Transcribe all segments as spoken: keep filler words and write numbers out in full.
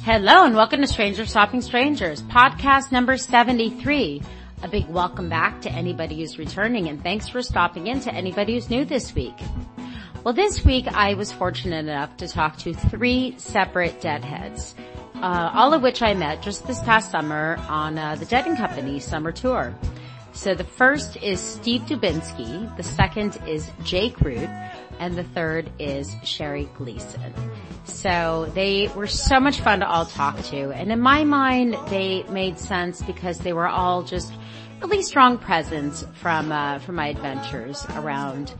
Hello and welcome to Strangers Stopping Strangers, podcast number seventy-three. A big welcome back to anybody who's returning, and thanks for stopping in to anybody who's new this week. Well, this week I was fortunate enough to talk to three separate Deadheads, uh, all of which I met just this past summer on uh, the Dead and Company summer tour. So the first is Steve Dubinsky, the second is Jake Root, and the third is Sherry Gleason. So they were so much fun to all talk to, and in my mind they made sense because they were all just really strong presence from uh from my adventures around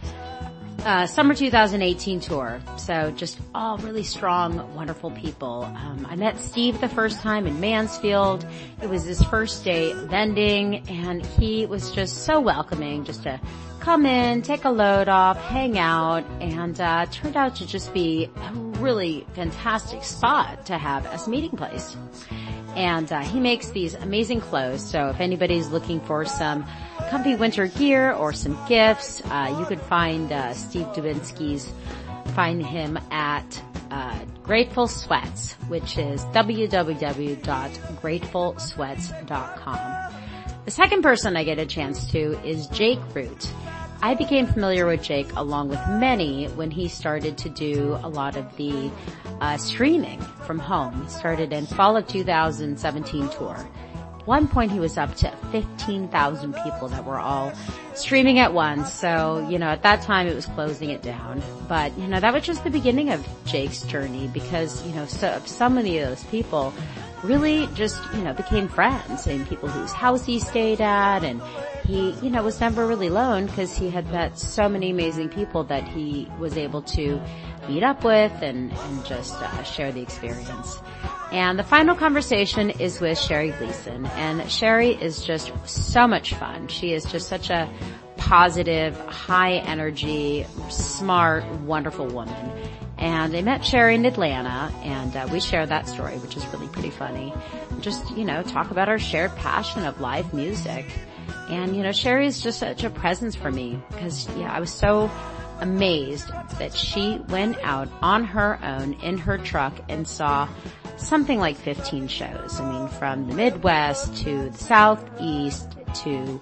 uh summer two thousand eighteen tour. So just all really strong, wonderful people. Um I met Steve the first time in Mansfield. It was his first day vending, and he was just so welcoming, just to come in, take a load off, hang out, and uh turned out to just be a really fantastic spot to have as a meeting place. And uh he makes these amazing clothes, so if anybody's looking for some comfy winter gear or some gifts, uh you could find uh Steve Dubinsky's, find him at uh Grateful Sweats, which is w w w dot grateful sweats dot com. The second person I get a chance to is Jake Root. I became familiar with Jake along with many when he started to do a lot of the uh streaming from home. He started in fall of two thousand seventeen tour. At one point he was up to fifteen thousand people that were all streaming at once. So, you know, at that time it was closing it down. But, you know, that was just the beginning of Jake's journey because, you know, so, so many of those people really just, you know, became friends, and people whose house he stayed at, and he, you know, was never really alone because he had met so many amazing people that he was able to meet up with and, and just uh, share the experience. And the final conversation is with Sherry Gleason, and Sherry is just so much fun. She is just such a positive, high energy, smart, wonderful woman. And I met Sherry in Atlanta, and uh, we share that story, which is really pretty funny. Just, you know, talk about our shared passion of live music. And, you know, Sherry is just such a presence for me because, yeah, I was so amazed that she went out on her own in her truck and saw something like fifteen shows. I mean, from the Midwest to the Southeast to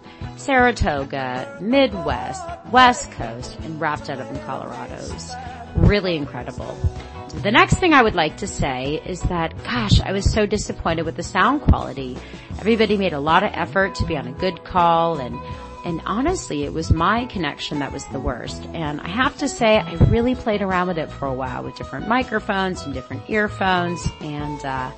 Saratoga, Midwest, West Coast, and wrapped it up in Colorado. It was really incredible. The next thing I would like to say is that, gosh, I was so disappointed with the sound quality. Everybody made a lot of effort to be on a good call, and and honestly, it was my connection that was the worst. And I have to say, I really played around with it for a while with different microphones and different earphones, and uh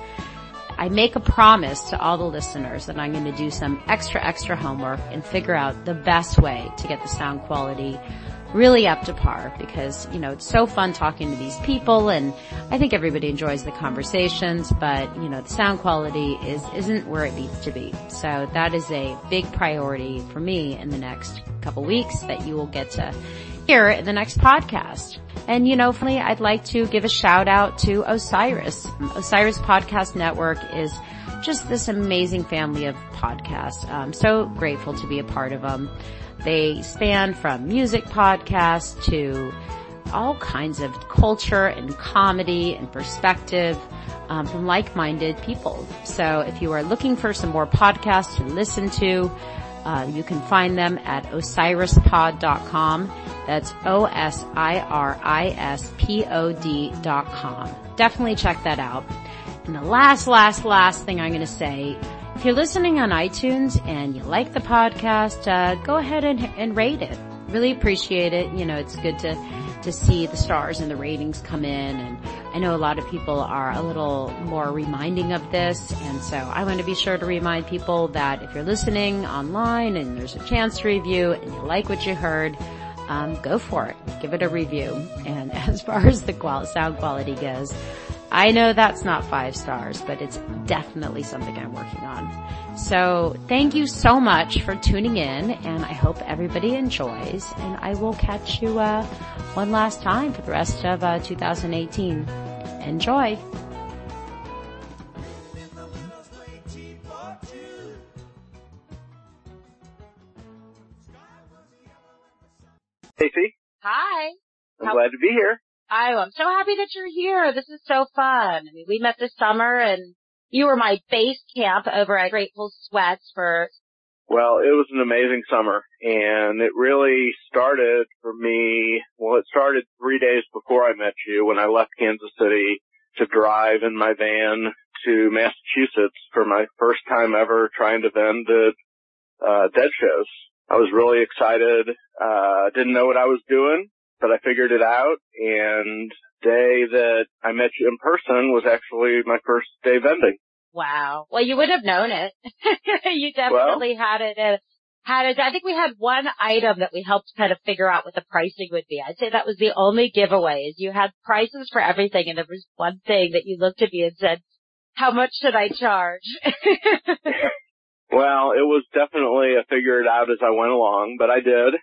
I make a promise to all the listeners that I'm going to do some extra, extra homework and figure out the best way to get the sound quality really up to par, because, you know, it's so fun talking to these people, and I think everybody enjoys the conversations, but, you know, the sound quality is, isn't where it needs to be. So that is a big priority for me in the next couple weeks that you will get to hear in the next podcast. And, you know, finally, I'd like to give a shout out to Osiris. Osiris Podcast Network is just this amazing family of podcasts. I'm so grateful to be a part of them. They span from music podcasts to all kinds of culture and comedy and perspective um, from like-minded people. So if you are looking for some more podcasts to listen to, uh, you can find them at osiris pod dot com. That's O S I R I S P O D dot com. Definitely check that out. And the last, last, last thing I'm going to say, if you're listening on iTunes and you like the podcast, uh, go ahead and, and rate it. Really appreciate it. You know, it's good to, to see the stars and the ratings come in. And I know a lot of people are a little more reminding of this. And so I want to be sure to remind people that if you're listening online and there's a chance to review and you like what you heard, um, go for it. Give it a review. And as far as the qual- sound quality goes, I know that's not five stars, but it's definitely something I'm working on. So thank you so much for tuning in, and I hope everybody enjoys, and I will catch you uh one last time for the rest of uh two thousand eighteen. Enjoy. Stacey. Hi. I'm How- glad to be here. I, I'm so happy that you're here. This is so fun. I mean, we met this summer, and you were my base camp over at Grateful Sweats for... Well, it was an amazing summer, and it really started for me, well, it started three days before I met you when I left Kansas City to drive in my van to Massachusetts for my first time ever trying to vend at uh, Dead shows. I was really excited, uh, didn't know what I was doing, but I figured it out, and the day that I met you in person was actually my first day vending. Wow. Well, you would have known it. You definitely well, had it. Uh, had it. I think we had one item that we helped kind of figure out what the pricing would be. I'd say that was the only giveaway. Is you had prices for everything, and there was one thing that you looked at me and said, "How much should I charge?" Well, it was definitely a figure it out as I went along, but I did.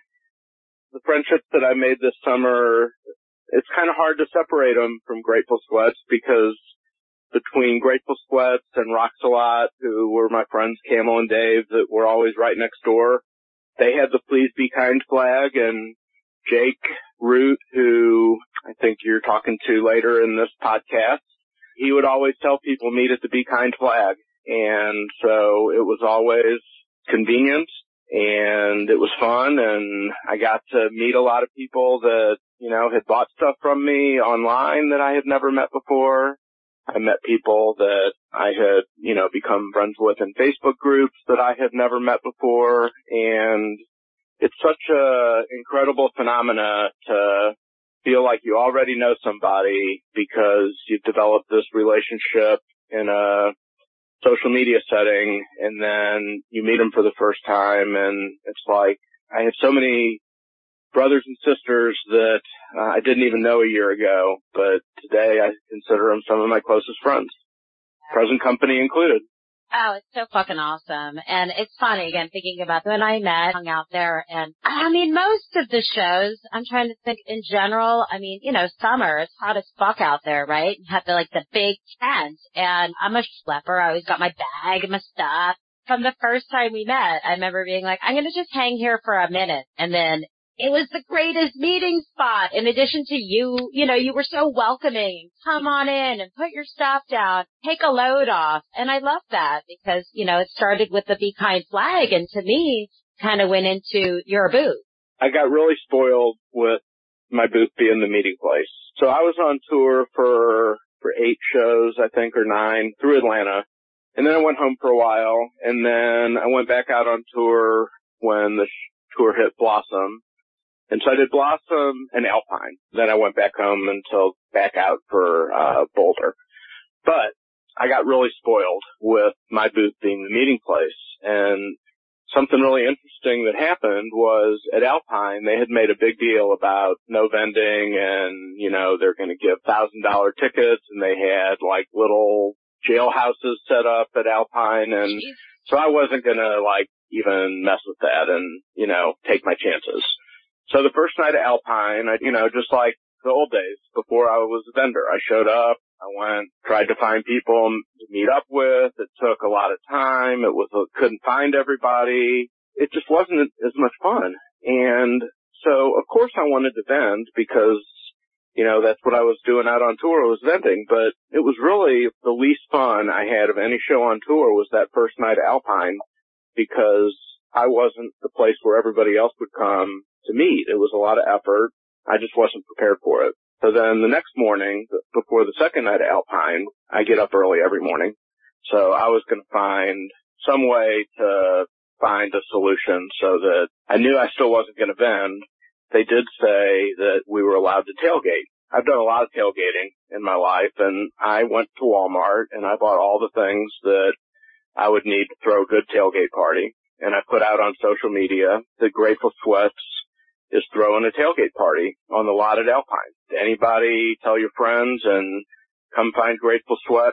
The friendships that I made this summer, it's kind of hard to separate them from Grateful Sweats because between Grateful Sweats and Rocks A Lot, who were my friends Camel and Dave that were always right next door, they had the Please Be Kind flag, and Jake Root, who I think you're talking to later in this podcast, he would always tell people meet at the Be Kind flag. And so it was always convenient and it was fun, and I got to meet a lot of people that, you know, had bought stuff from me online that I had never met before. I met people that I had, you know, become friends with in Facebook groups that I had never met before. And it's such a incredible phenomena to feel like you already know somebody because you've developed this relationship in a social media setting, and then you meet them for the first time, and it's like I have so many brothers and sisters that uh, I didn't even know a year ago, but today I consider them some of my closest friends, present company included. Oh, it's so fucking awesome. And it's funny, again, thinking about when I met, hung out there, and I mean, most of the shows, I'm trying to think in general, I mean, you know, summer, it's hot as fuck out there, right? You have the, like, the big tent, and I'm a schlepper. I always got my bag and my stuff. From the first time we met, I remember being like, I'm gonna just hang here for a minute, and then it was the greatest meeting spot. In addition to you, you know, you were so welcoming. Come on in and put your stuff down. Take a load off. And I love that because, you know, it started with the Be Kind flag, and to me, kind of went into your booth. I got really spoiled with my booth being the meeting place. So I was on tour for, for eight shows, I think, or nine through Atlanta. And then I went home for a while, and then I went back out on tour when the sh- tour hit Blossom. And so I did Blossom and Alpine. Then I went back home until back out for uh Boulder. But I got really spoiled with my booth being the meeting place. And something really interesting that happened was at Alpine, they had made a big deal about no vending and, you know, they're going to give one thousand dollars tickets, and they had like little jailhouses set up at Alpine. And so I wasn't going to like even mess with that and, you know, take my chances. So the first night at Alpine, I, you know, just like the old days before I was a vendor, I showed up, I went, tried to find people to meet up with. It took a lot of time. It was, couldn't find everybody. It just wasn't as much fun. And so, of course, I wanted to vend because, you know, that's what I was doing out on tour, was vending. But it was really the least fun I had of any show on tour was that first night at Alpine because I wasn't the place where everybody else would come to meet. It was a lot of effort. I just wasn't prepared for it. So then the next morning, before the second night at Alpine, I get up early every morning. So I was going to find some way to find a solution so that I knew I still wasn't going to vend. They did say that we were allowed to tailgate. I've done a lot of tailgating in my life, and I went to Walmart and I bought all the things that I would need to throw a good tailgate party. And I put out on social media that Grateful Sweats is throwing a tailgate party on the lot at Alpine. Anybody, tell your friends and come find Grateful Sweats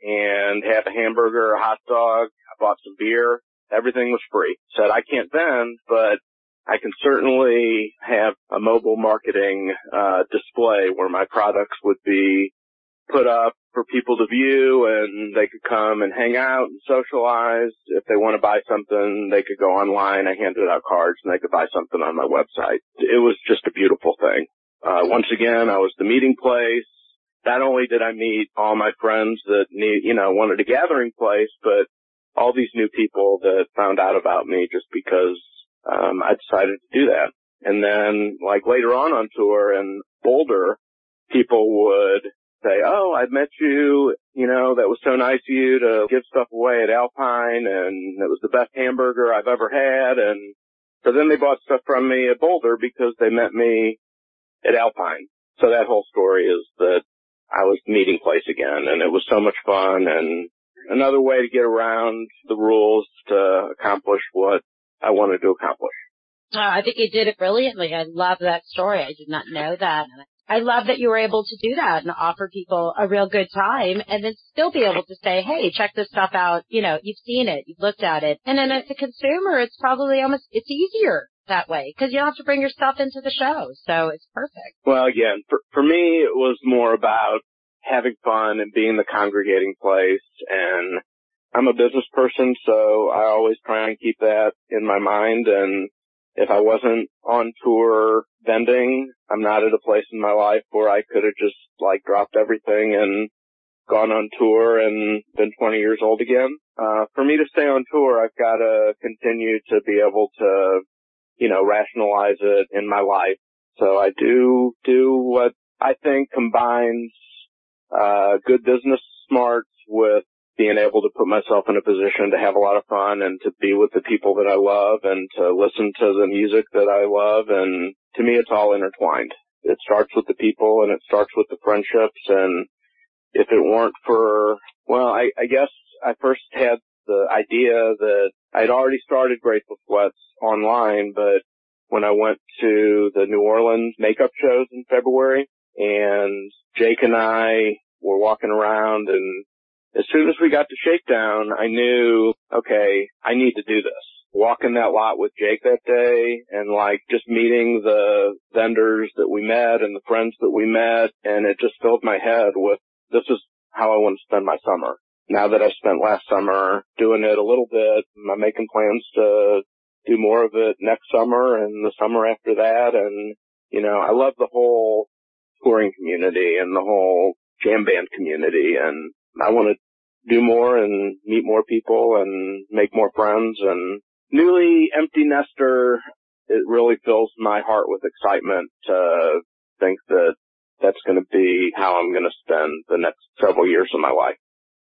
and have a hamburger or a hot dog. I bought some beer. Everything was free. Said I can't vend, but I can certainly have a mobile marketing uh display where my products would be put up for people to view, and they could come and hang out and socialize. If they want to buy something, they could go online. I handed out cards and they could buy something on my website. It was just a beautiful thing. Uh, once again, I was the meeting place. Not only did I meet all my friends that need, you know, wanted a gathering place, but all these new people that found out about me just because, um, I decided to do that. And then, like, later on on tour in Boulder, people would say, oh, I met you, you know, that was so nice of you to give stuff away at Alpine, and it was the best hamburger I've ever had. And so then they bought stuff from me at Boulder because they met me at Alpine. So that whole story is that I was the meeting place again, and it was so much fun, and another way to get around the rules to accomplish what I wanted to accomplish. Uh, I think you did it brilliantly. I love that story. I did not know that. I love that you were able to do that and offer people a real good time and then still be able to say, hey, check this stuff out. You know, you've seen it, you've looked at it. And then as a consumer, it's probably almost, it's easier that way because you don't have to bring your stuff into the show. So it's perfect. Well, again, for, for me, it was more about having fun and being the congregating place. And I'm a business person, so I always try and keep that in my mind. And if I wasn't on tour vending, I'm not at a place in my life where I could have just like dropped everything and gone on tour and been twenty years old again. Uh, for me to stay on tour, I've got to continue to be able to, you know, rationalize it in my life. So I do do what I think combines uh good business smarts with being able to put myself in a position to have a lot of fun and to be with the people that I love and to listen to the music that I love. And to me, it's all intertwined. It starts with the people and it starts with the friendships. And if it weren't for, well, I, I guess I first had the idea that I'd already started Grateful Sweats online, but when I went to the New Orleans makeup shows in February, and Jake and I were walking around, and as soon as we got to Shakedown, I knew, okay, I need to do this. Walking that lot with Jake that day and like just meeting the vendors that we met and the friends that we met, and it just filled my head with, this is how I want to spend my summer. Now that I spent last summer doing it a little bit, I'm making plans to do more of it next summer and the summer after that. And, you know, I love the whole touring community and the whole jam band community, and I want to do more and meet more people and make more friends. And newly empty nester, it really fills my heart with excitement to think that that's going to be how I'm going to spend the next several years of my life.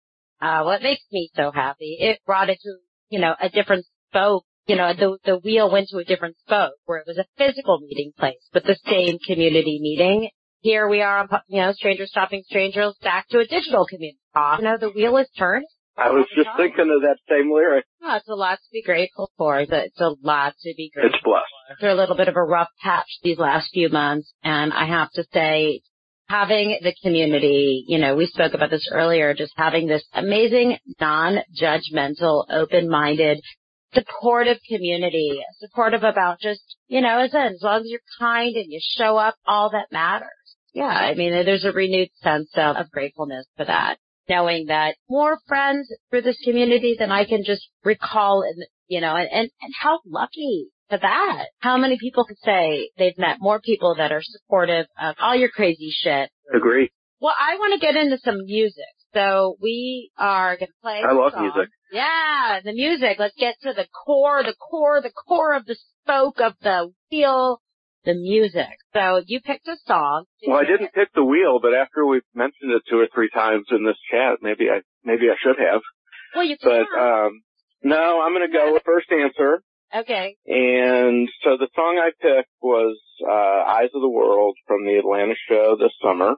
Uh, what makes me so happy, it brought it to, you know, a different spoke. You know, the, the wheel went to a different spoke where it was a physical meeting place, but the same community meeting. Here we are, you know, Strangers Stopping Strangers, back to a digital community. You know, the wheel is turned. I was just thinking of that same lyric. Oh, it's a lot to be grateful for. It's a, it's a lot to be grateful It's blessed. for. Through a little bit of a rough patch these last few months, and I have to say, having the community, you know, we spoke about this earlier, just having this amazing, non-judgmental, open-minded, supportive community, supportive about just, you know, as, as long as you're kind and you show up, all that matters. Yeah, I mean, there's a renewed sense of, of gratefulness for that, knowing that more friends through this community than I can just recall, and you know, and, and, and how lucky for that. How many people could say they've met more people that are supportive of all your crazy shit? Agree. Well, I want to get into some music. So we are going to play I love song. music. Yeah, the music. Let's get to the core, the core, the core of the spoke of the wheel, the music. So you picked a song. Well, I didn't pick the wheel, but after we've mentioned it two or three times in this chat, maybe I maybe I should have. Well, you can. But um, no, I'm going to go with first answer. Okay. And so the song I picked was uh, Eyes of the World from the Atlanta show this summer.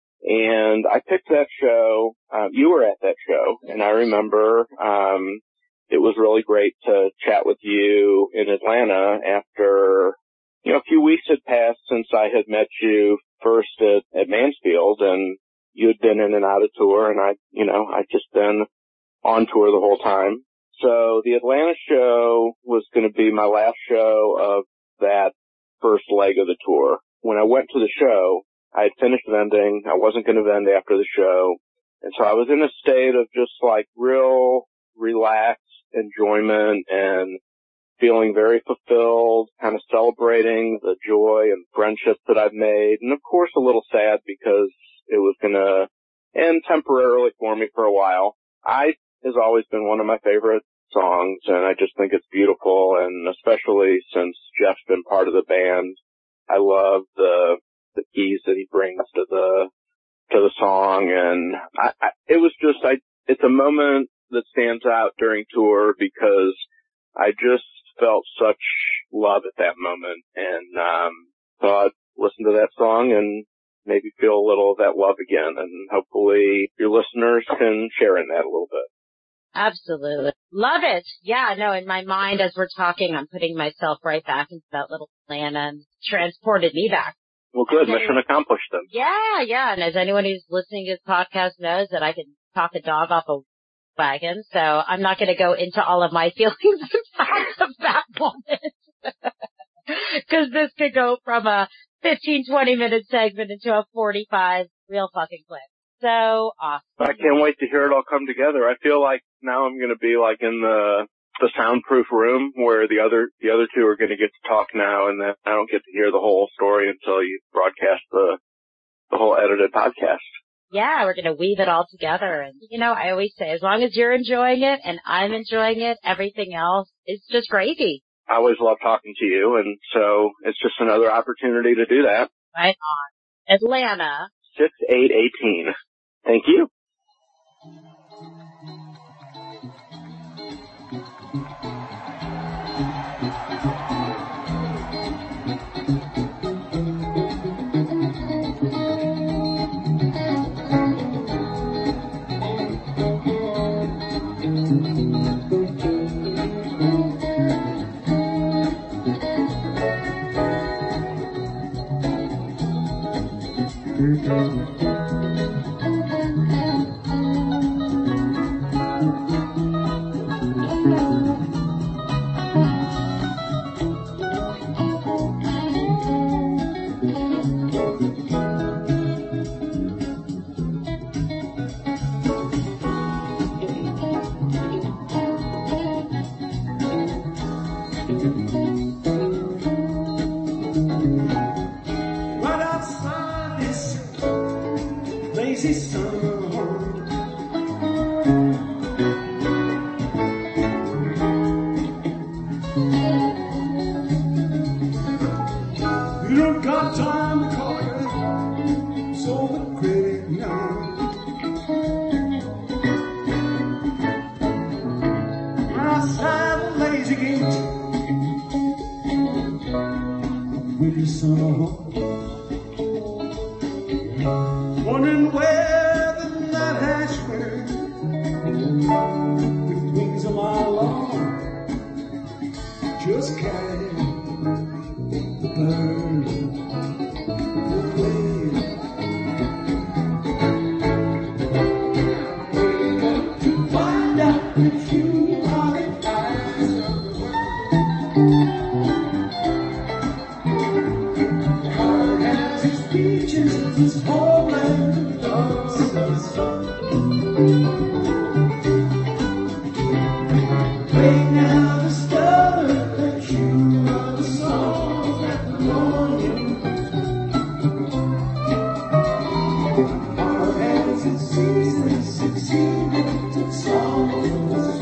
And I picked that show. Um, you were at that show, and I remember um, it was really great to chat with you in Atlanta after, you know, a few weeks had passed since I had met you first at, at Mansfield, and you had been in and out of tour, and I, you know, I'd just been on tour the whole time. So the Atlanta show was going to be my last show of that first leg of the tour. When I went to the show, I had finished vending. I wasn't going to vend after the show. And so I was in a state of just like real relaxed enjoyment and feeling very fulfilled, kind of celebrating the joy and friendships that I've made. And of course a little sad because it was going to end temporarily for me for a while. I has always been one of my favorite songs, and I just think it's beautiful, and especially since Jeff's been part of the band, I love the the keys that he brings to the to the song, and I, I it was just I it's a moment that stands out during tour because I just felt such love at that moment, and um thought listen to that song and maybe feel a little of that love again, and hopefully your listeners can share in that a little bit. Absolutely. Love it. Yeah, no, in my mind as we're talking, I'm putting myself right back into that little Atlanta and transported me back. Well, good. Mission accomplished then. Yeah, yeah. And as anyone who's listening to this podcast knows that I can talk a dog off a wagon, so I'm not going to go into all of my feelings of that moment. Because this could go from a fifteen, twenty minute segment into a forty-five real fucking clip. So awesome. I can't wait to hear it all come together. I feel like now I'm going to be like in the the soundproof room where the other the other two are going to get to talk now, and then I don't get to hear the whole story until you broadcast the the whole edited podcast. Yeah, we're going to weave it all together. And, you know, I always say, as long as you're enjoying it and I'm enjoying it, everything else is just gravy. I always love talking to you, and so it's just another opportunity to do that. Right on. Atlanta. six eight eighteen. Thank you. Wondering where the night has went with wings of my alarm, just carry the bird away. Wake up to find out that you are the eyes of the world. God has his beaches, his homeland loves us. Wait now, discover that you are the song that the morning. God has its seasons, its seasons, its songs.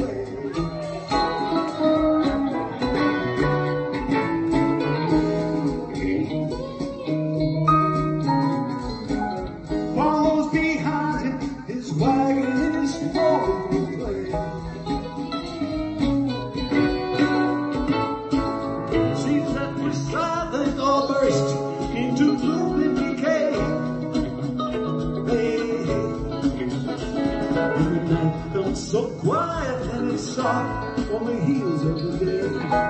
Follows behind him, his wagon is rolling away. Seems that we're silent or burst into gloom and decay. Hey, hey. And the night felt so quiet and it's soft on the heels of the day.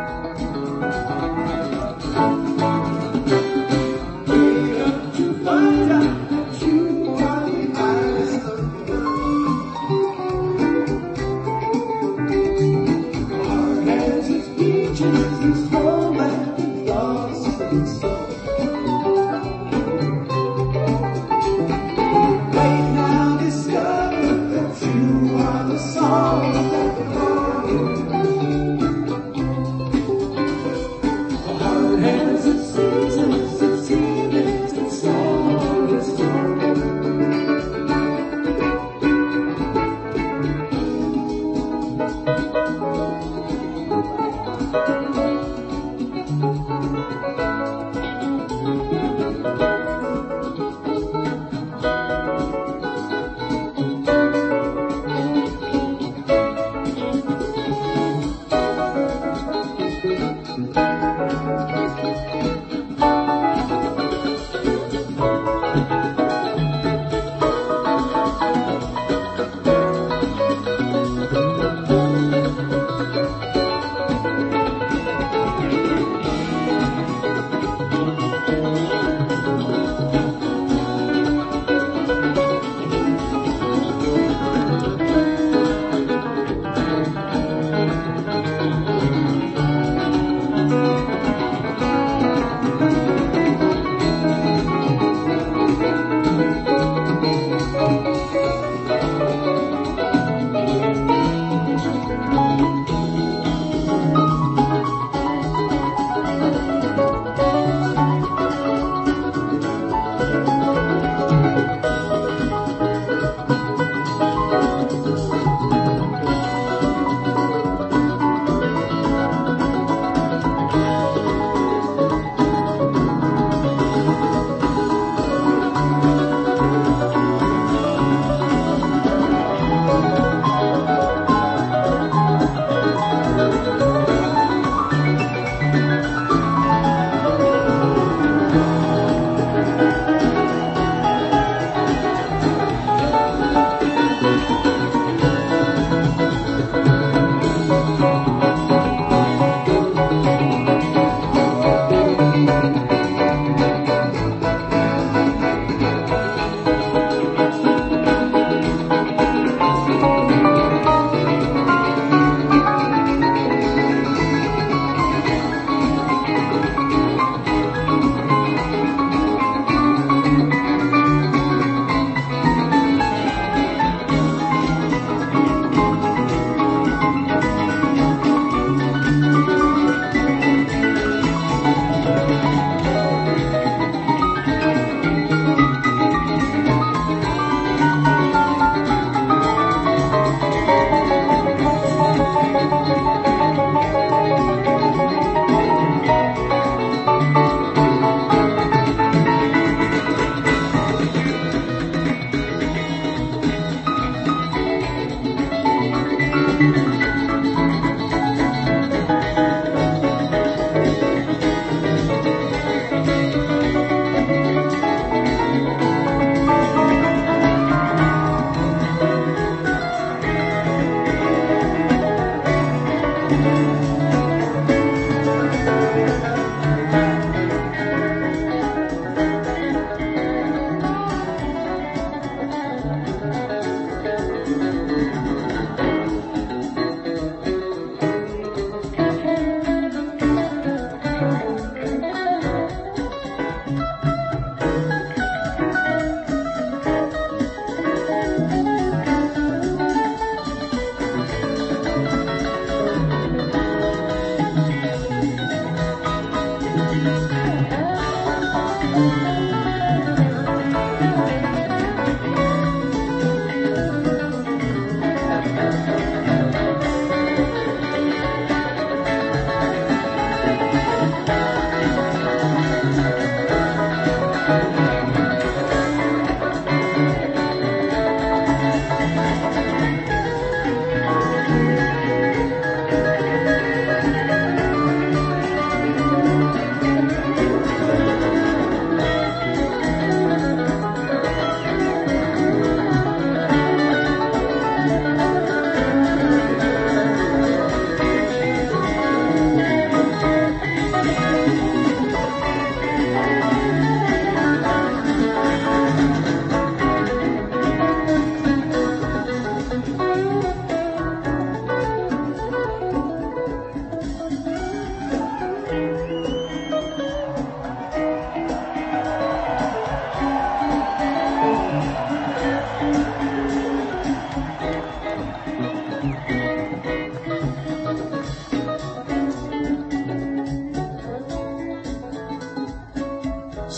Wake up to find out that you are the eyes of the world. Hard as its beaches, its homeland, lost and soul. Wait now, discover that you are the song that the longing. Hard as its seasons, its evenings, its song is told.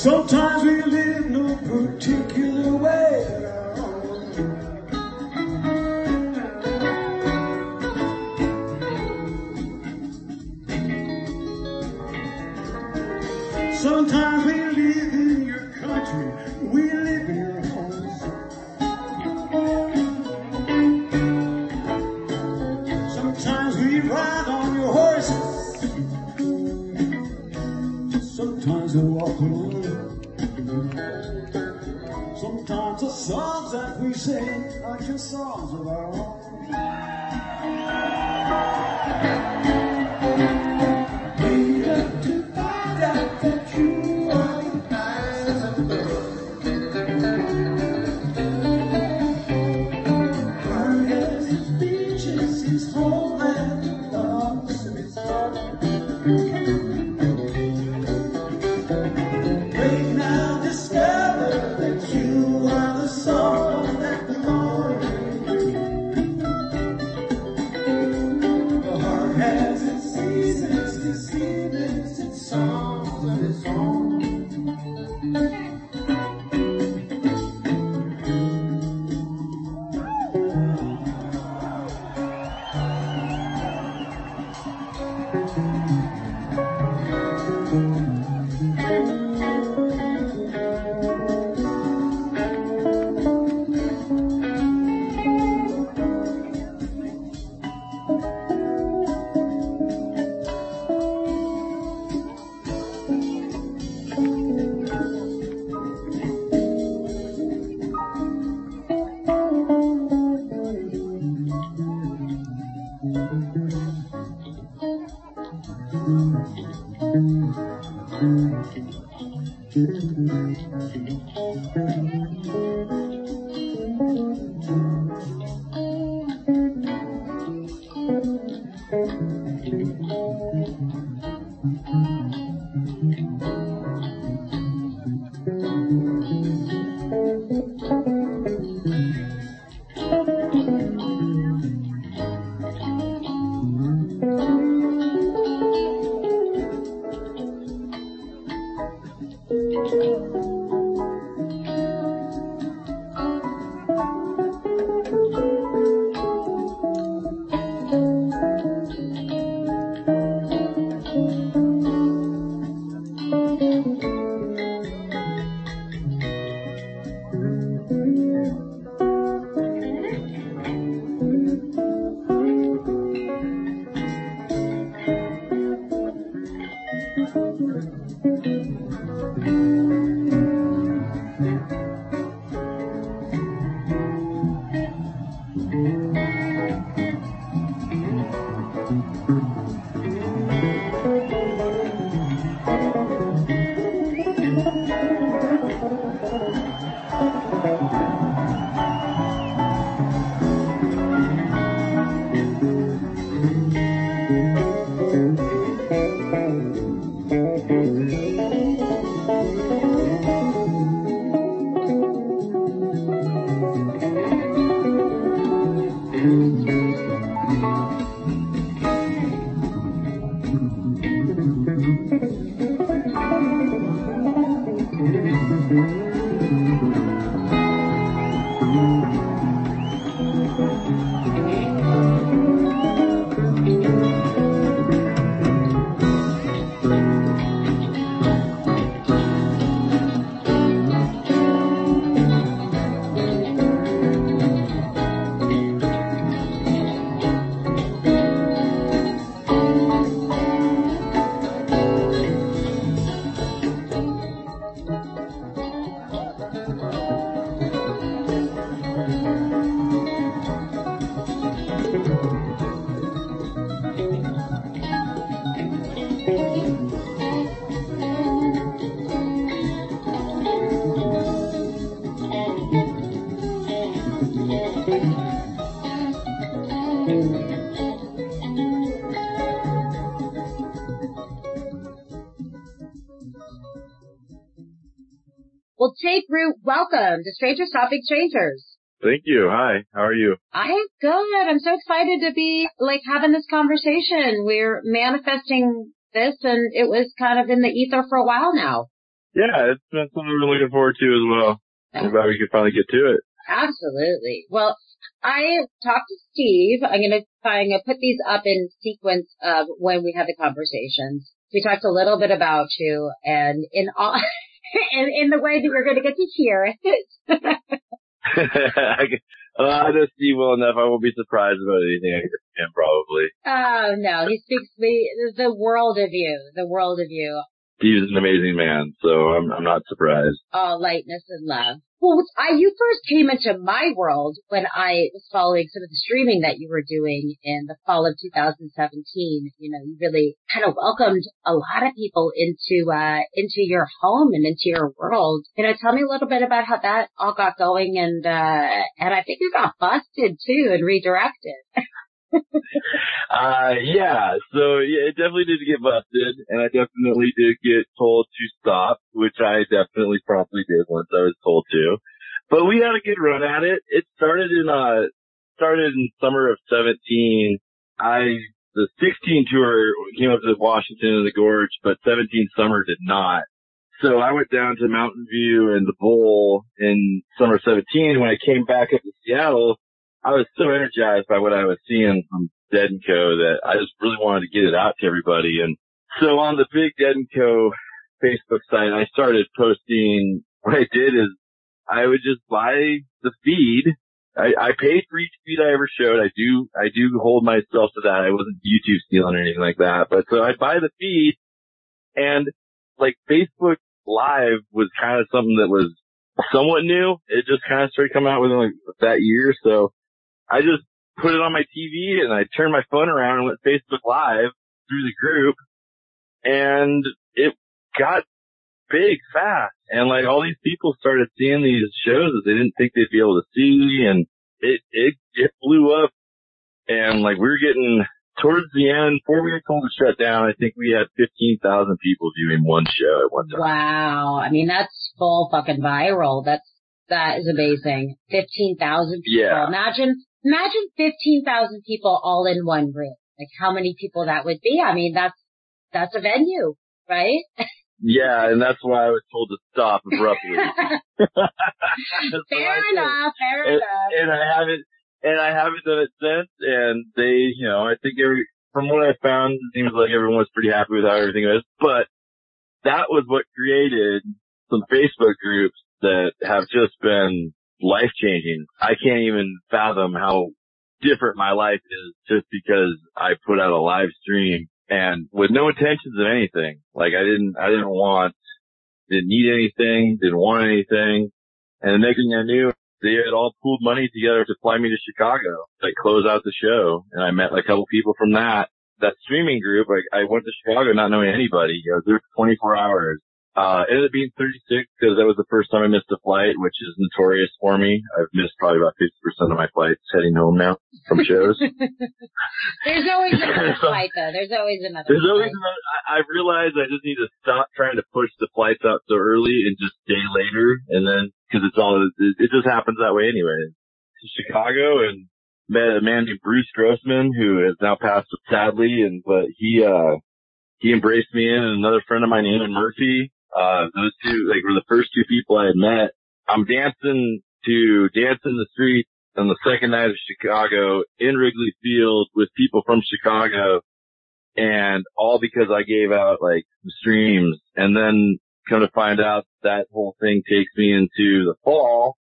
Sometimes we live no particular way. Sometimes we live in your country, we live in your homes. Sometimes we ride on your horses. Sometimes we walk alone. Sometimes the songs that we sing are just songs of our own. We have to find out that you are the eyes of love. Heart has its beaches, its homeland, loves and its love. Wait now, discover that you are the song that belongs to you. The heart has its seasons, its seasons, its songs of its own. Well, Jake Root, welcome to Stranger Stopping Strangers. Thank you. Hi. How are you? I am good. I'm so excited to be like having this conversation. We're manifesting this and it was kind of in the ether for a while now. Yeah, it's been something we're looking forward to as well. I'm glad we could finally get to it. Absolutely. Well, I talked to Steve. I'm going to I'm going to put these up in sequence of when we had the conversations. We talked a little bit about you, and in all, in, in the way that you're going to get to hear it. uh, I know Steve well enough. I won't be surprised about anything I hear from him, probably. Oh no, he speaks the the world of you, the world of you. Steve's an amazing man, so I'm I'm not surprised. All lightness and love. Well, I, you first came into my world when I was following some of the streaming that you were doing in the fall of two thousand seventeen. You know, you really kind of welcomed a lot of people into, uh, into your home and into your world. You know, tell me a little bit about how that all got going, and, uh, and I think you got busted too and redirected. uh, yeah, so yeah, it definitely did get busted, and I definitely did get told to stop, which I definitely promptly did once I was told to. But we had a good run at it. It started in, uh, started in summer of seventeen. I, the sixteen tour came up to Washington and the Gorge, but seventeen summer did not. So I went down to Mountain View and the Bowl in summer seventeen. When I came back up to Seattle, I was so energized by what I was seeing from Dead and Co. that I just really wanted to get it out to everybody. And so on the big Dead and Co. Facebook site, I started posting. What I did is I would just buy the feed. I, I paid for each feed I ever showed. I do, I do hold myself to that. I wasn't YouTube stealing or anything like that. But so I'd buy the feed, and like Facebook Live was kind of something that was somewhat new. It just kind of started coming out within like that year. So I just put it on my T V and I turned my phone around and went Facebook Live through the group, and it got big fast. And like all these people started seeing these shows that they didn't think they'd be able to see, and it, it, it blew up. And like we were getting towards the end, before we were told to shut down, I think we had fifteen thousand people viewing one show at one time. Wow. I mean, that's full fucking viral. That's, that is amazing. fifteen thousand people. Yeah. Imagine, imagine fifteen thousand people all in one room. Like how many people that would be. I mean, that's, that's a venue, right? Yeah, and that's why I was told to stop abruptly. Fair enough, fair and, enough. And I haven't, and I haven't done it since, and they, you know, I think every, from what I found, it seems like everyone was pretty happy with how everything was, but that was what created some Facebook groups that have just been life-changing. I can't even fathom how different my life is just because I put out a live stream and with no intentions of anything. Like I didn't, I didn't want, didn't need anything, didn't want anything. And the next thing I knew, they had all pooled money together to fly me to Chicago to like, close out the show. And I met like, a couple people from that, that streaming group. Like I went to Chicago not knowing anybody. I was there for twenty-four hours. Uh, it ended up being thirty-six because that was the first time I missed a flight, which is notorious for me. I've missed probably about fifty percent of my flights heading home now from shows. There's always another flight though. There's always another There's flight. always another, I, I've realized I just need to stop trying to push the flights out so early and just stay later. And then, cause it's all, it, it just happens that way anyway. To Chicago and met a man named Bruce Grossman who has now passed sadly. And, but he, uh, he embraced me in, and another friend of mine, Eamon Murphy. Uh, those two, like, were the first two people I had met. I'm dancing to Dance in the Street on the second night of Chicago in Wrigley Field with people from Chicago, and all because I gave out, like, streams. And then come to find out that whole thing takes me into the fall,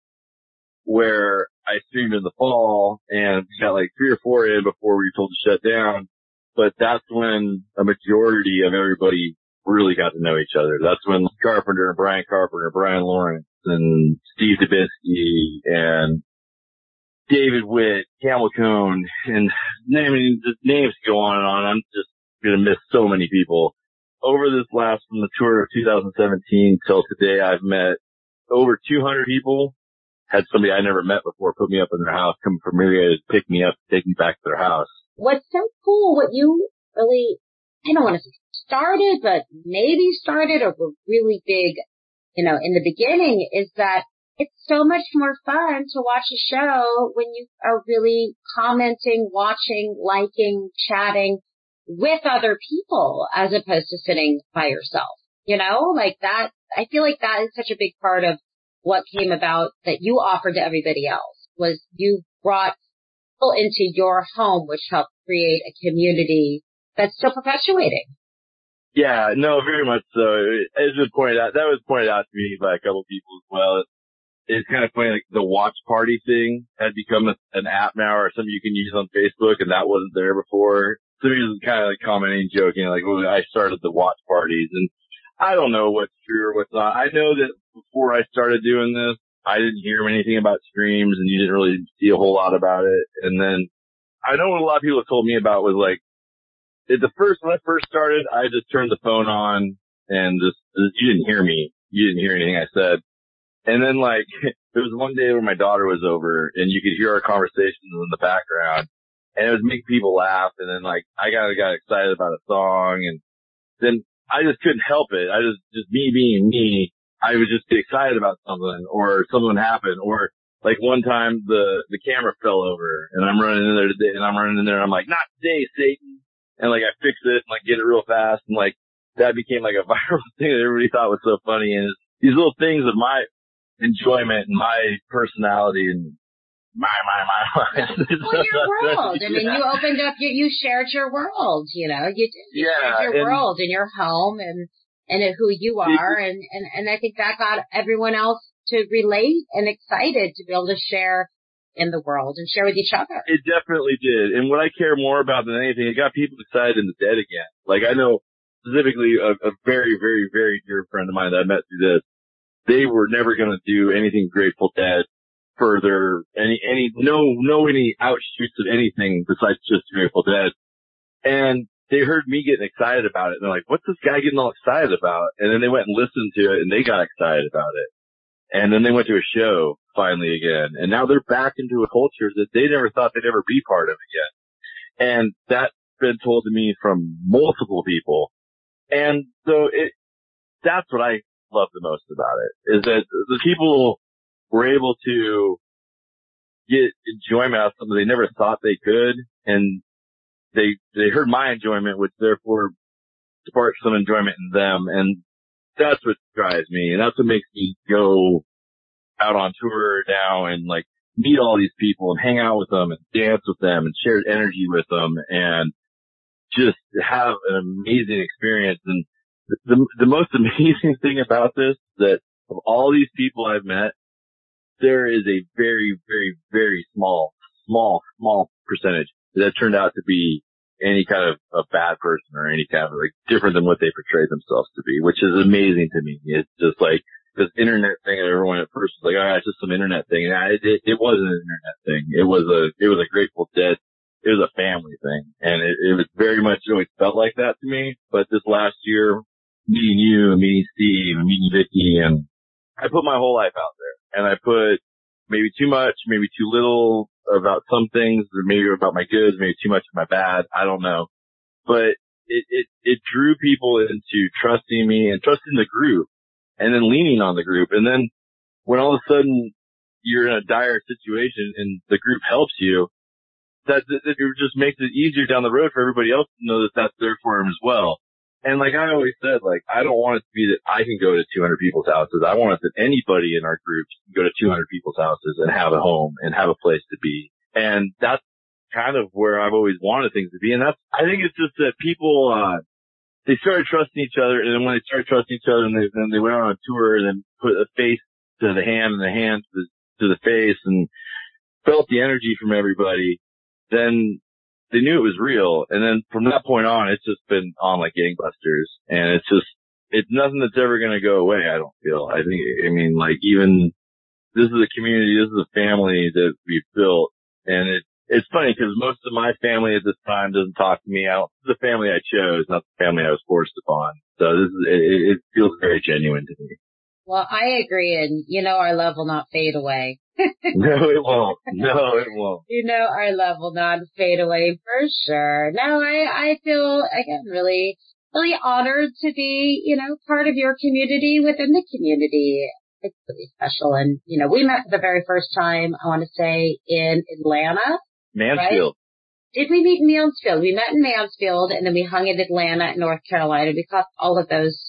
where I streamed in the fall, and we got, like, three or four in before we were told to shut down. But that's when a majority of everybody really got to know each other. That's when Carpenter, Brian Carpenter, Brian Lawrence, and Steve Dubisky, and David Witt, Camel Cone, and I mean, the names go on and on. I'm just gonna miss so many people. Over this last, from the tour of two thousand seventeen till today, I've met over two hundred people. Had somebody I never met before put me up in their house, come from Myriad, pick me up, take me back to their house. What's so cool, what you really, I don't want to say started, but maybe started or were really big, you know, in the beginning, is that it's so much more fun to watch a show when you are really commenting, watching, liking, chatting with other people as opposed to sitting by yourself. You know, like that, I feel like that is such a big part of what came about that you offered to everybody else, was you brought people into your home, which helped create a community that's still perpetuating. Yeah, no, very much so. As was pointed out, that was pointed out to me by a couple of people as well. It's kind of funny, like the watch party thing had become a, an app now or something you can use on Facebook, and that wasn't there before. So he was kind of like commenting, joking, like, well, I started the watch parties, and I don't know what's true or what's not. I know that before I started doing this, I didn't hear anything about streams, and you didn't really see a whole lot about it. And then I know what a lot of people told me about was like, at the first, when I first started, I just turned the phone on and just, you didn't hear me. You didn't hear anything I said. And then like, there was one day where my daughter was over and you could hear our conversations in the background and it was making people laugh. And then like, I got, got excited about a song and then I just couldn't help it. I just, just me being me, I would just get excited about something or something happened or like one time the, the camera fell over and I'm running in there today and I'm running in there and I'm like, not today, Satan. And like I fixed it and like get it real fast and like that became like a viral thing that everybody thought was so funny. And it's these little things of my enjoyment and my personality and my, my, my, my. Well, your world. I mean, you opened up, you, you shared your world, you know, you, you yeah, shared your and, world and your home and, and who you are. And, and, and I think that got everyone else to relate and excited to be able to share in the world and share with each other. It definitely did. And what I care more about than anything, it got people excited in the dead again. Like I know specifically a, a very, very, very dear friend of mine that I met through this, they were never going to do anything Grateful Dead further, any, any, no, no, any outshoots of anything besides just Grateful Dead. And they heard me getting excited about it. And they're like, what's this guy getting all excited about? And then they went and listened to it and they got excited about it. And then they went to a show finally again. And now they're back into a culture that they never thought they'd ever be part of again. And that's been told to me from multiple people. And so it, that's what I love the most about it, is that the people were able to get enjoyment out of something they never thought they could. And they, they heard my enjoyment, which therefore sparked some enjoyment in them. And that's what drives me. And that's what makes me go out on tour now and like meet all these people and hang out with them and dance with them and share energy with them and just have an amazing experience. And the, the most amazing thing about this is that of all these people I've met, there is a very, very, very small, small, small percentage that turned out to be any kind of a bad person or any kind of like different than what they portray themselves to be, which is amazing to me. It's just like this internet thing. Everyone at first was like, oh, it's just some internet thing. And I, it, it wasn't an internet thing. It was a, it was a Grateful Dead. It was a family thing. And it, it was very much always felt like that to me. But this last year, meeting you and meeting Steve and meeting Vicky, and I put my whole life out there and I put maybe too much, maybe too little about some things, or maybe about my goods, maybe too much of my bad. I don't know. But it, it, it drew people into trusting me and trusting the group and then leaning on the group. And then when all of a sudden you're in a dire situation and the group helps you, that, that, that it just makes it easier down the road for everybody else to know that that's there for them as well. And like I always said, like, I don't want it to be that I can go to two hundred people's houses. I want it that anybody in our groups can go to two hundred people's houses and have a home and have a place to be. And that's kind of where I've always wanted things to be. And that's, I think it's just that people, uh, they started trusting each other. And then when they started trusting each other and they, then they went on a tour and then put a face to the hand and the hand to the, to the face and felt the energy from everybody, then they knew it was real. And then from that point on, it's just been on like gangbusters. And it's just, it's nothing that's ever going to go away. I don't feel, I think, I mean, like even this is a community, this is a family that we've built. And it, it's funny because most of my family at this time doesn't talk to me. I don't, this is the family I chose, not the family I was forced upon. So this is, it, it feels very genuine to me. Well, I agree. And you know, our love will not fade away. No, it won't. No, it won't. You know, our love will not fade away for sure. No, I, I feel, again, really, really honored to be, you know, part of your community within the community. It's really special. And, you know, we met for the very first time, I want to say, in Atlanta. Mansfield. Right? Did we meet in Mansfield? We met in Mansfield and then we hung in Atlanta, North Carolina. We caught all of those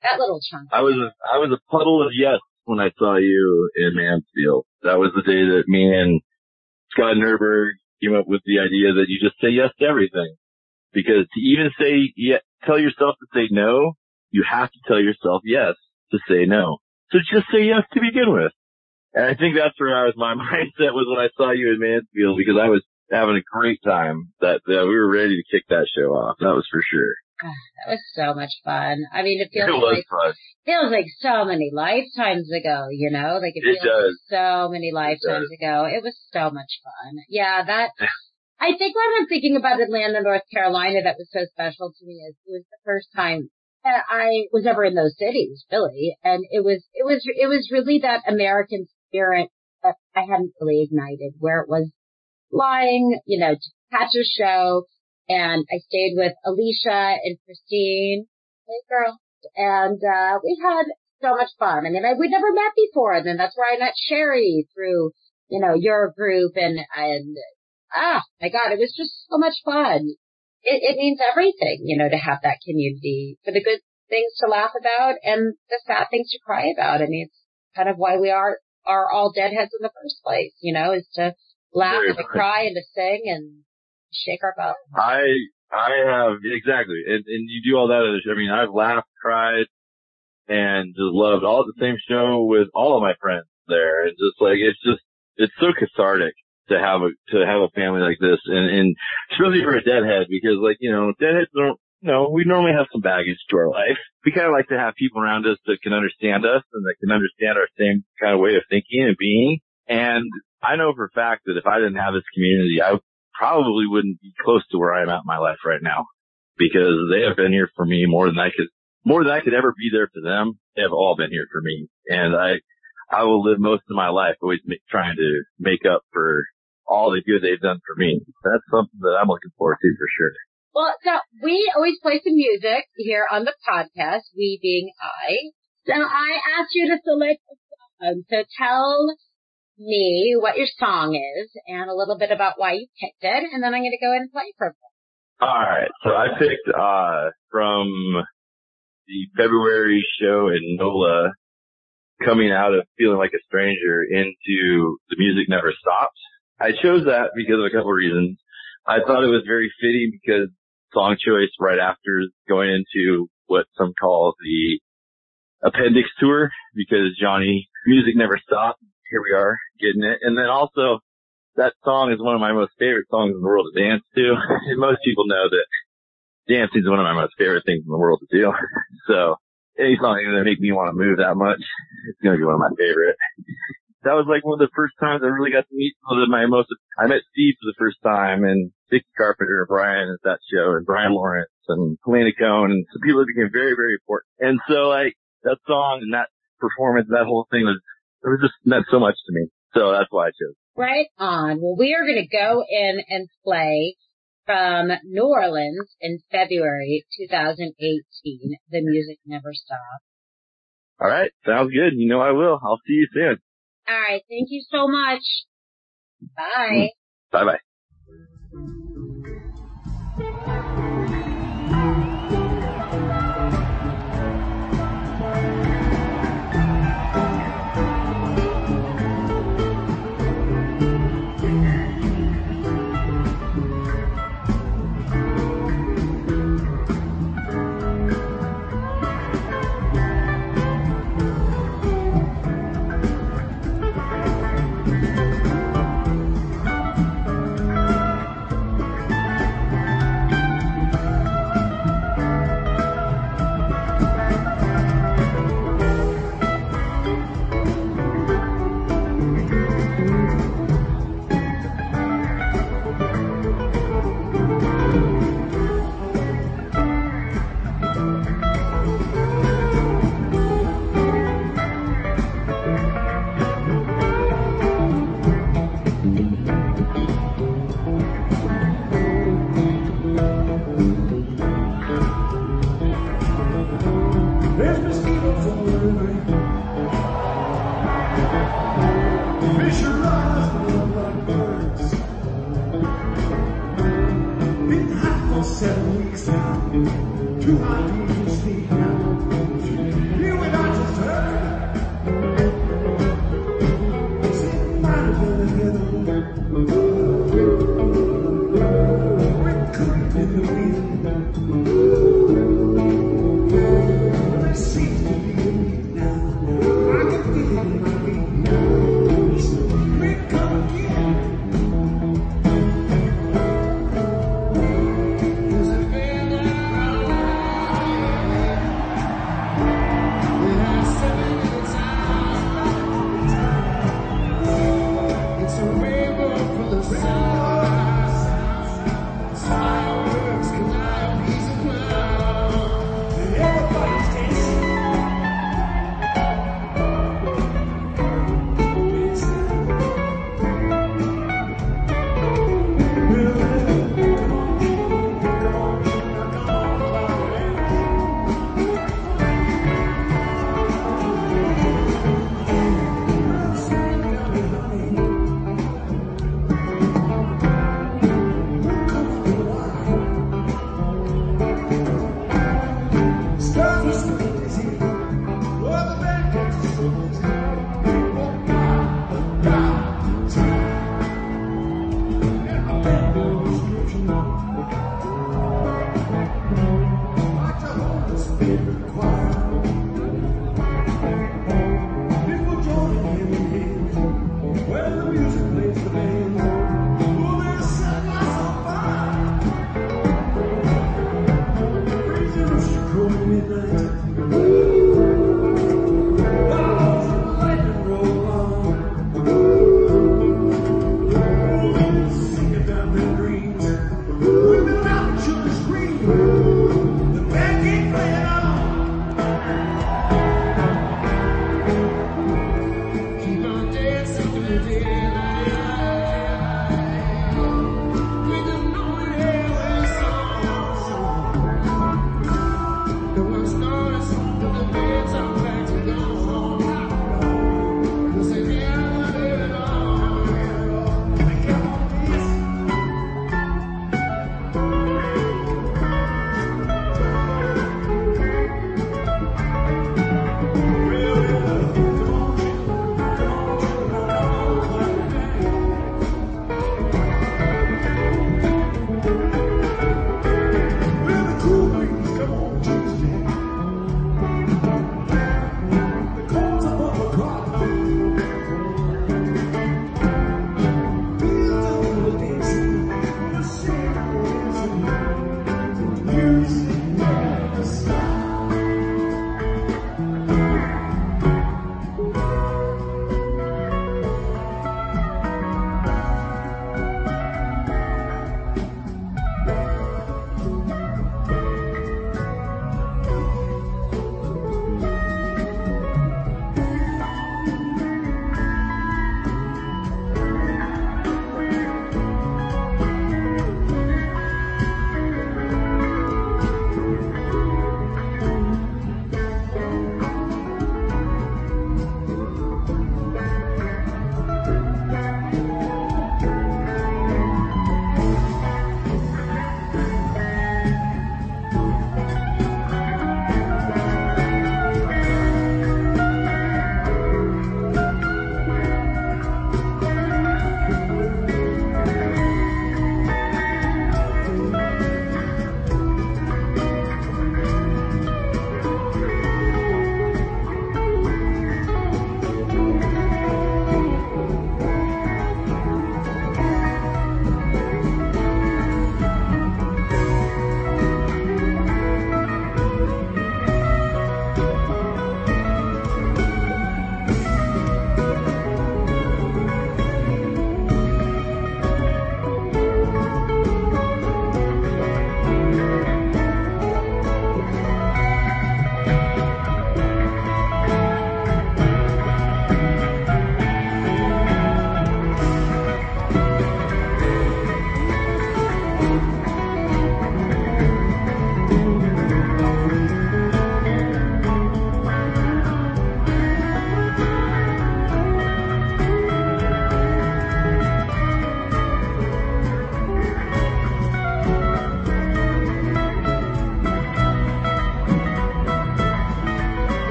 That little chunk. I was a, I was a puddle of yes when I saw you in Mansfield. That was the day that me and Scott Nerberg came up with the idea that you just say yes to everything. Because to even say, yeah, tell yourself to say no, you have to tell yourself yes to say no. So just say yes to begin with. And I think that's where I was, my mindset was when I saw you in Mansfield, because I was having a great time that, that we were ready to kick that show off. That was for sure. That was so much fun. I mean, it feels it was like, fun. feels like so many lifetimes ago, you know, like it, it feels does. like so many lifetimes it ago. It was so much fun. Yeah, that, I think when I'm thinking about Atlanta, North Carolina, that was so special to me is it was the first time that I was ever in those cities, really. And it was, it was, it was really that American spirit that I hadn't really ignited, where it was flying, you know, to catch a show. And I stayed with Alicia and Christine, hey girl, and uh we had so much fun. I mean, I, we'd never met before, and then that's where I met Sherry through, you know, your group, and and ah, my God, it was just so much fun. It, it means everything, you know, to have that community, for the good things to laugh about and the sad things to cry about. I mean, it's kind of why we are are all deadheads in the first place, you know, is to laugh Very and to much. cry and to sing and shake our butt. I, I have, exactly. And, and you do all that. I mean, I've laughed, cried, and just loved all at the same show with all of my friends there. And just like, it's just, it's so cathartic to have a, to have a family like this. And, and especially for a deadhead, because like, you know, deadheads don't, you know, we normally have some baggage to our life. We kind of like to have people around us that can understand us and that can understand our same kind of way of thinking and being. And I know for a fact that if I didn't have this community, I probably wouldn't be close to where I'm at in my life right now, because they have been here for me more than I could, more than I could ever be there for them. They have all been here for me. And I, I will live most of my life always make, trying to make up for all the good they've done for me. That's something that I'm looking forward to for sure. Well, so we always play some music here on the podcast, we being I. So I asked you to select a song. So tell me what your song is and a little bit about why you picked it, and then I'm going to go ahead and play for you. All right. So I picked, uh, from the February show in NOLA, coming out of Feeling Like a Stranger into The Music Never Stops. I chose that because of a couple of reasons. I thought it was very fitting because song choice right after going into what some call the appendix tour, because Johnny, Music Never Stops. Here we are getting it. And then also that song is one of my most favorite songs in the world to dance to. And most people know that dancing is one of my most favorite things in the world to do. So any song that make me want to move that much, it's going to be one of my favorite. That was like one of the first times I really got to meet some of my most, I met Steve for the first time, and Dickie Carpenter and Brian at that show, and Brian Lawrence and Helena Cohn, and some people that became very, very important. And so like that song and that performance, that whole thing was, it was just meant so much to me. So that's why I chose. Right on. Well, we are going to go in and play from New Orleans in February twenty eighteen, The Music Never Stops. All right. Sounds good. You know I will. I'll see you soon. All right. Thank you so much. Bye. Bye-bye. There's mosquitoes all over. Fish are rising like birds. Been hot for seven weeks now. Too hot to even sleep now. The band ain't playing on.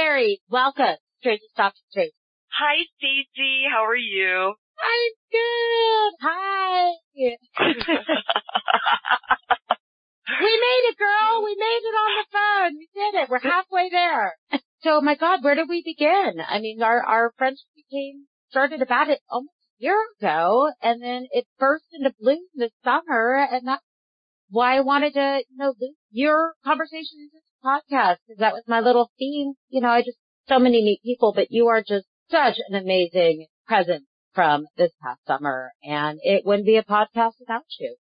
Carrie, welcome. Straight to Stop Straight. Hi, Stacey. How are you? I'm good. Hi. We made it, girl. We made it on the phone. We did it. We're halfway there. So, my God, where did we begin? I mean, our, our friendship became, started about it almost a year ago, and then it burst into bloom this summer, and that's why I wanted to, you know, loop your conversation into this podcast, because that was my little theme. You know, I just, so many neat people, but you are just such an amazing presence from this past summer, and it wouldn't be a podcast without you.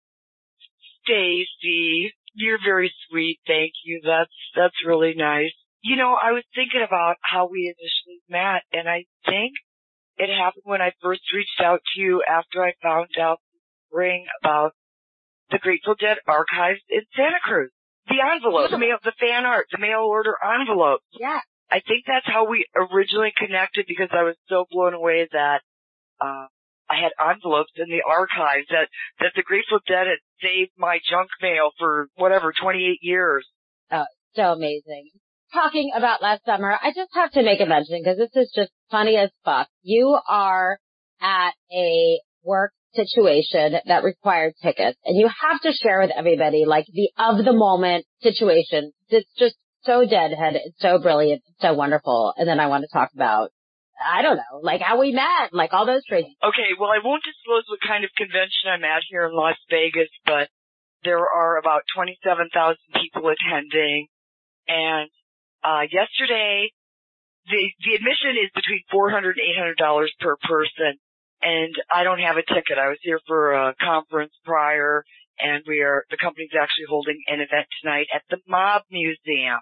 Stacey, you're very sweet. Thank you. That's, that's really nice. You know, I was thinking about how we initially met, and I think it happened when I first reached out to you after I found out this spring about the Grateful Dead archives in Santa Cruz. The envelope, the mail, the fan art, the mail order envelope. Yeah. I think that's how we originally connected, because I was so blown away that, uh, I had envelopes in the archives that, that the Grateful Dead had saved my junk mail for whatever, twenty-eight years. Oh, so amazing. Talking about last summer, I just have to make a mention because this is just funny as fuck. You are at a work situation that required tickets, and you have to share with everybody like the of the moment situation. It's just so deadhead. It's so brilliant. It's so wonderful. And then I want to talk about, I don't know, like how we met, like all those crazy. Okay, well, I won't disclose what kind of convention I'm at here in Las Vegas, but there are about twenty-seven thousand people attending, and Uh, yesterday, the, the admission is between four hundred dollars and eight hundred dollars per person, and I don't have a ticket. I was here for a conference prior, and we are, the company's actually holding an event tonight at the Mob Museum.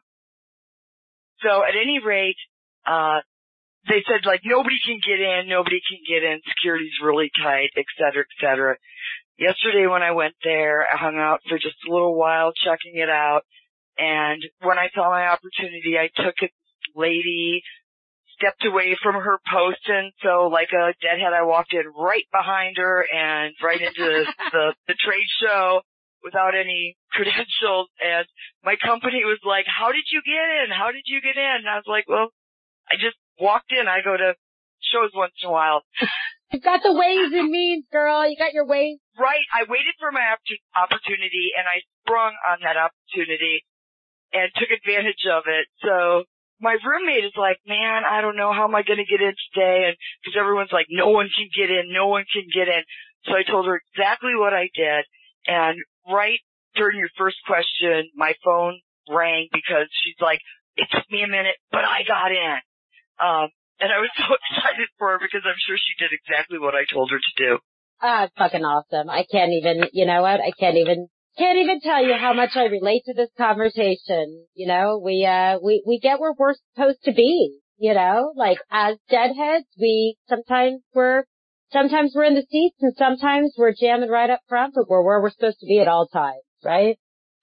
So at any rate, uh, they said like nobody can get in, nobody can get in, security's really tight, et cetera, et cetera. Yesterday when I went there, I hung out for just a little while checking it out. And when I saw my opportunity, I took it. This lady stepped away from her post, and so like a deadhead, I walked in right behind her and right into the, the trade show without any credentials. And my company was like, how did you get in? How did you get in? And I was like, well, I just walked in. I go to shows once in a while. You've got the ways and means, girl. You got your ways. Right. I waited for my opportunity, and I sprung on that opportunity and took advantage of it. So my roommate is like, man, I don't know, how am I going to get in today? And because everyone's like, no one can get in, no one can get in. So I told her exactly what I did. And right during your first question, my phone rang because she's like, it took me a minute, but I got in. Um, and I was so excited for her because I'm sure she did exactly what I told her to do. Ah, it's fucking awesome. I can't even, you know what? I can't even Can't even tell you how much I relate to this conversation. You know, we, uh, we, we get where we're supposed to be, you know, like as deadheads, we sometimes we're, sometimes we're in the seats and sometimes we're jamming right up front, but we're where we're supposed to be at all times, right?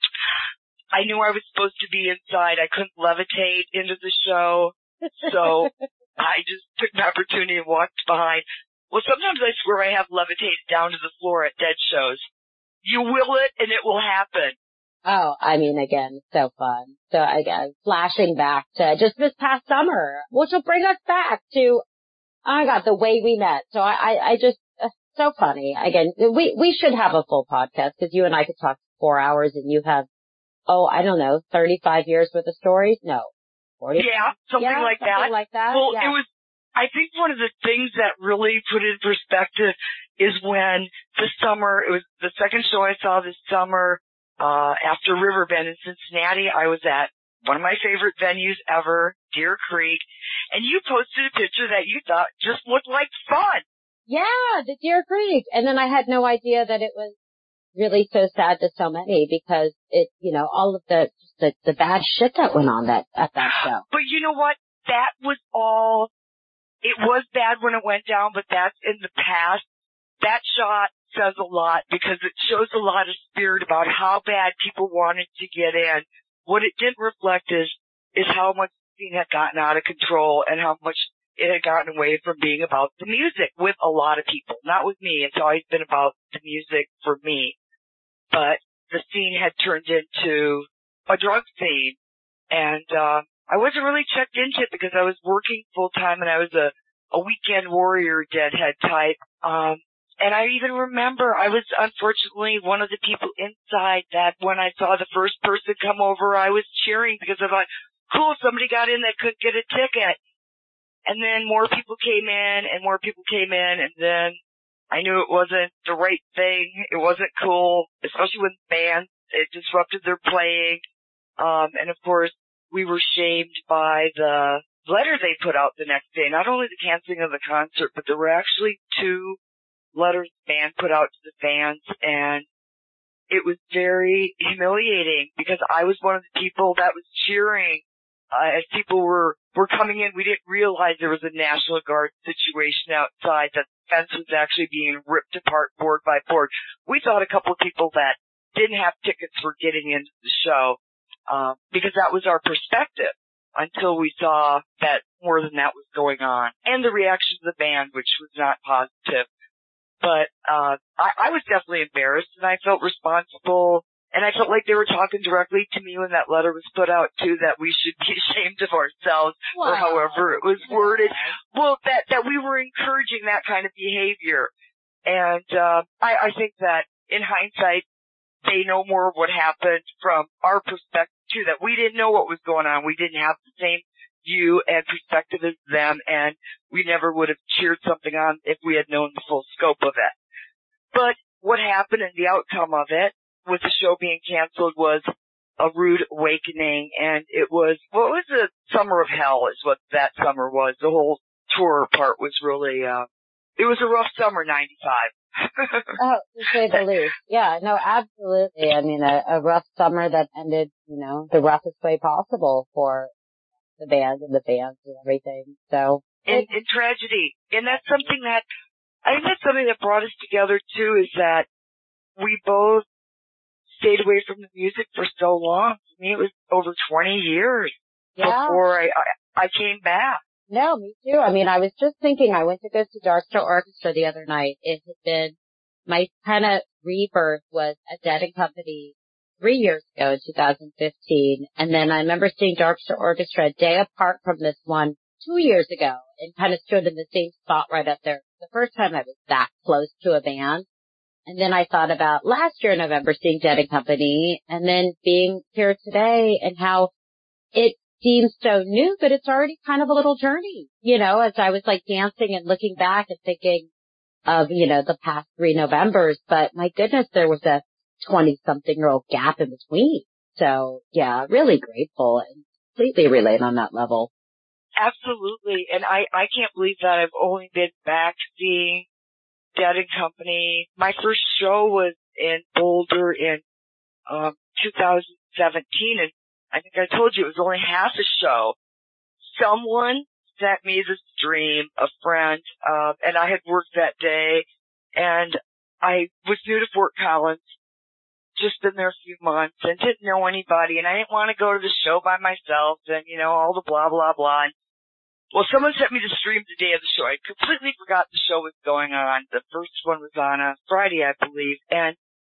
I knew I was supposed to be inside. I couldn't levitate into the show. So I just took an opportunity and walked behind. Well, sometimes I swear I have levitated down to the floor at dead shows. You will it, and it will happen. Oh, I mean, again, so fun. So I guess flashing back to just this past summer, which will bring us back to, oh my God, the way we met. So I, I, I just, uh, so funny. Again, we, we should have a full podcast because you and I could talk for four hours and you have, oh, I don't know, thirty-five years worth of stories? No. forty Yeah, something yeah, like something that. like that. Well, yeah. it was, I think one of the things that really put it in perspective is when this summer, it was the second show I saw this summer, uh, after Riverbend in Cincinnati. I was at one of my favorite venues ever, Deer Creek, and you posted a picture that you thought just looked like fun. Yeah, the Deer Creek. And then I had no idea that it was really so sad to so many because it, you know, all of the, the, the bad shit that went on that, at that show. But you know what? That was all, it was bad when it went down, but that's in the past. That shot says a lot because it shows a lot of spirit about how bad people wanted to get in. What it didn't reflect is, is how much the scene had gotten out of control and how much it had gotten away from being about the music with a lot of people. Not with me. It's always been about the music for me. But the scene had turned into a drug scene. And, uh, I wasn't really checked into it because I was working full time and I was a, a weekend warrior deadhead type. Um, and I even remember I was unfortunately one of the people inside that when I saw the first person come over, I was cheering because I thought, cool, somebody got in that could get a ticket. And then more people came in and more people came in and then I knew it wasn't the right thing. It wasn't cool, especially with bands. It disrupted their playing. Um, and of course, we were shamed by the letter they put out the next day. Not only the canceling of the concert, but there were actually two letters the band put out to the fans, and it was very humiliating because I was one of the people that was cheering uh, as people were were coming in. We didn't realize there was a National Guard situation outside, that the fence was actually being ripped apart board by board. We thought a couple of people that didn't have tickets were getting into the show. Um, because that was our perspective until we saw that more than that was going on. And the reaction of the band, which was not positive. But, uh, I, I was definitely embarrassed and I felt responsible and I felt like they were talking directly to me when that letter was put out too, that we should be ashamed of ourselves wow. or however it was worded. Well, that, that we were encouraging that kind of behavior. And, uh, I, I think that in hindsight, they know more of what happened from our perspective too, that we didn't know what was going on. We didn't have the same view and perspective as them, and we never would have cheered something on if we had known the full scope of it. But what happened and the outcome of it with the show being canceled was a rude awakening, and it was, what was the summer of hell is what that summer was. The whole tour part was really, uh, it was a rough summer, ninety-five. Oh, to say the least. Yeah, no, absolutely. I mean, a, a rough summer that ended, you know, the roughest way possible for the band and the fans and everything. So. In, in tragedy. And that's something that, I think that's something that brought us together too, is that we both stayed away from the music for so long. I mean, it was over twenty years yeah. before I, I, I came back. No, me too. I mean, I was just thinking, I went to go see Darkstar Orchestra the other night. It had been, my kind of rebirth was at Dead and Company three years ago in two thousand fifteen. And then I remember seeing Darkstar Orchestra a day apart from this one two years ago and kind of stood in the same spot right up there. The first time I was that close to a band. And then I thought about last year in November seeing Dead and Company and then being here today and how it seems so new, but it's already kind of a little journey, you know, as I was like dancing and looking back and thinking of, you know, the past three Novembers, but my goodness, there was a twenty something year old gap in between. So yeah, really grateful and completely relate on that level. Absolutely. And I, I can't believe that I've only been back seeing Dead and Company. My first show was in Boulder in, um, two thousand seventeen, and I think I told you it was only half a show. Someone sent me the stream, a friend, um, and I had worked that day, and I was new to Fort Collins, just been there a few months, and didn't know anybody, and I didn't want to go to the show by myself, and, you know, all the blah, blah, blah. And, well, someone sent me the stream the day of the show. I completely forgot the show was going on. The first one was on a Friday, I believe, and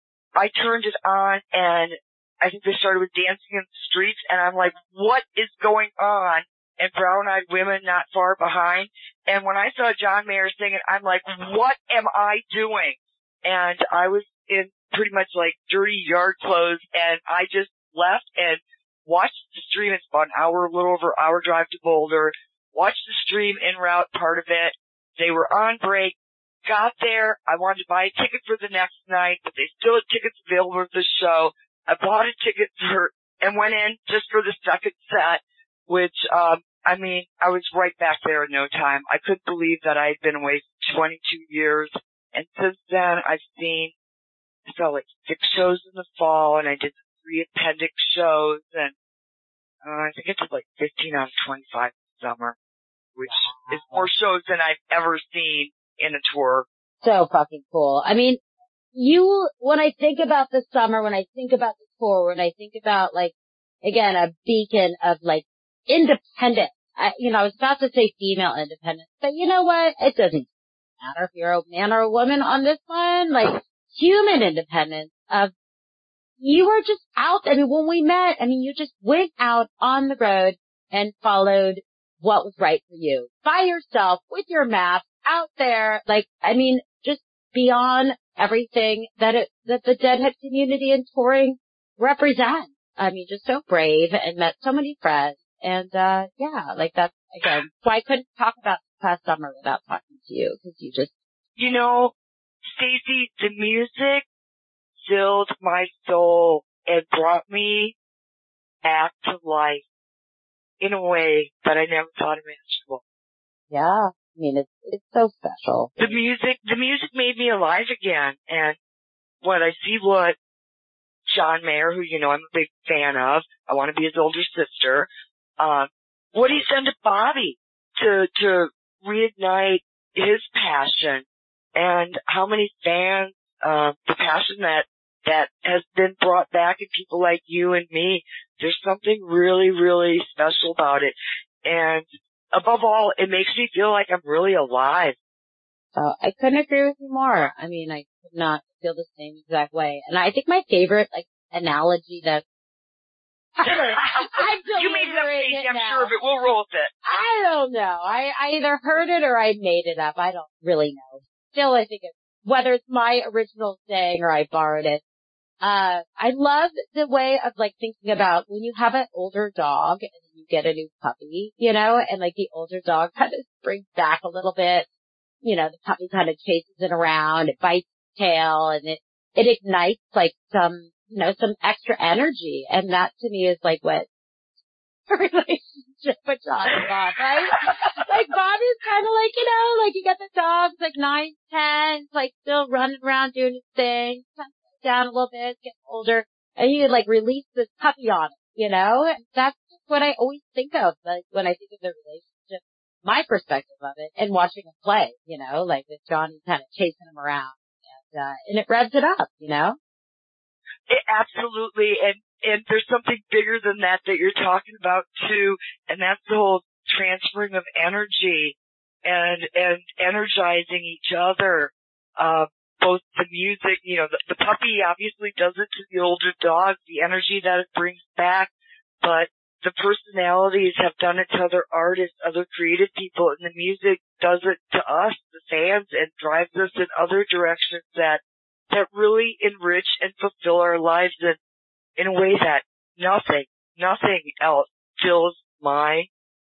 I turned it on, and I think they started with dancing in the streets, and I'm like, what is going on? And brown-eyed women not far behind. And when I saw John Mayer singing, I'm like, what am I doing? And I was in pretty much like dirty yard clothes, and I just left and watched the stream. It's about an hour, a little over an hour drive to Boulder. Watched the stream en route, part of it. They were on break. Got there. I wanted to buy a ticket for the next night, but they still had tickets available for the show. I bought a ticket for, and went in just for the second set, which, um, I mean, I was right back there in no time. I couldn't believe that I had been away for twenty-two years. And since then, I've seen, I saw like six shows in the fall, and I did three appendix shows, and uh, I think I did like fifteen out of twenty-five this summer, which is more shows than I've ever seen in a tour. So fucking cool. I mean, you, when I think about the summer, when I think about the tour, when I think about like, again, a beacon of like independence, I, you know, I was about to say female independence, but you know what? It doesn't matter if you're a man or a woman on this one, like human independence of, you were just out. I mean, when we met, I mean, you just went out on the road and followed what was right for you by yourself with your mask out there. Like, I mean, just beyond everything that it, that the Deadhead community and touring represent. I mean, just so brave and met so many friends. And, uh, yeah, like that's, again, so I couldn't talk about the past summer without talking to you because you just. You know, Stacey, the music filled my soul and brought me back to life in a way that I never thought imaginable. Yeah. I mean, it's, it's so special. The music, the music made me alive again. And when I see what John Mayer, who, you know, I'm a big fan of, I want to be his older sister, um, what he's done to Bobby to, to reignite his passion, and how many fans, uh, the passion that, that has been brought back in people like you and me. There's something really, really special about it. And above all, it makes me feel like I'm really alive. So I couldn't agree with you more. I mean, I could not feel the same exact way. And I think my favorite, like, analogy that I'm you made it up, Stacey. I'm now. sure of it. We'll roll with it. I don't know. I, I either heard it or I made it up. I don't really know. Still, I think it's, whether it's my original saying or I borrowed it. Uh, I love the way of like thinking about when you have an older dog and you get a new puppy, you know, and like the older dog kind of springs back a little bit. You know, the puppy kind of chases it around, it bites its tail, and it, it ignites like some, you know, some extra energy. And that to me is like what a relationship with John and Bob, right? Like Bob is kind of like, you know, like you got the dog, it's like nine, ten, it's like still running around doing his thing, kind of down a little bit, getting older, and you like release this puppy on it, you know? And that's just what I always think of, like when I think of the relationship, my perspective of it, and watching him play, you know, like with Johnny kind of chasing him around, and, uh, and it revs it up, you know? It, absolutely, and, and there's something bigger than that that you're talking about too, and that's the whole transferring of energy and, and energizing each other. Uh, both the music, you know, the, the puppy obviously does it to the older dog, the energy that it brings back, but the personalities have done it to other artists, other creative people, and the music does it to us, the fans, and drives us in other directions that, that really enrich and fulfill our lives in, in a way that nothing, nothing else fills my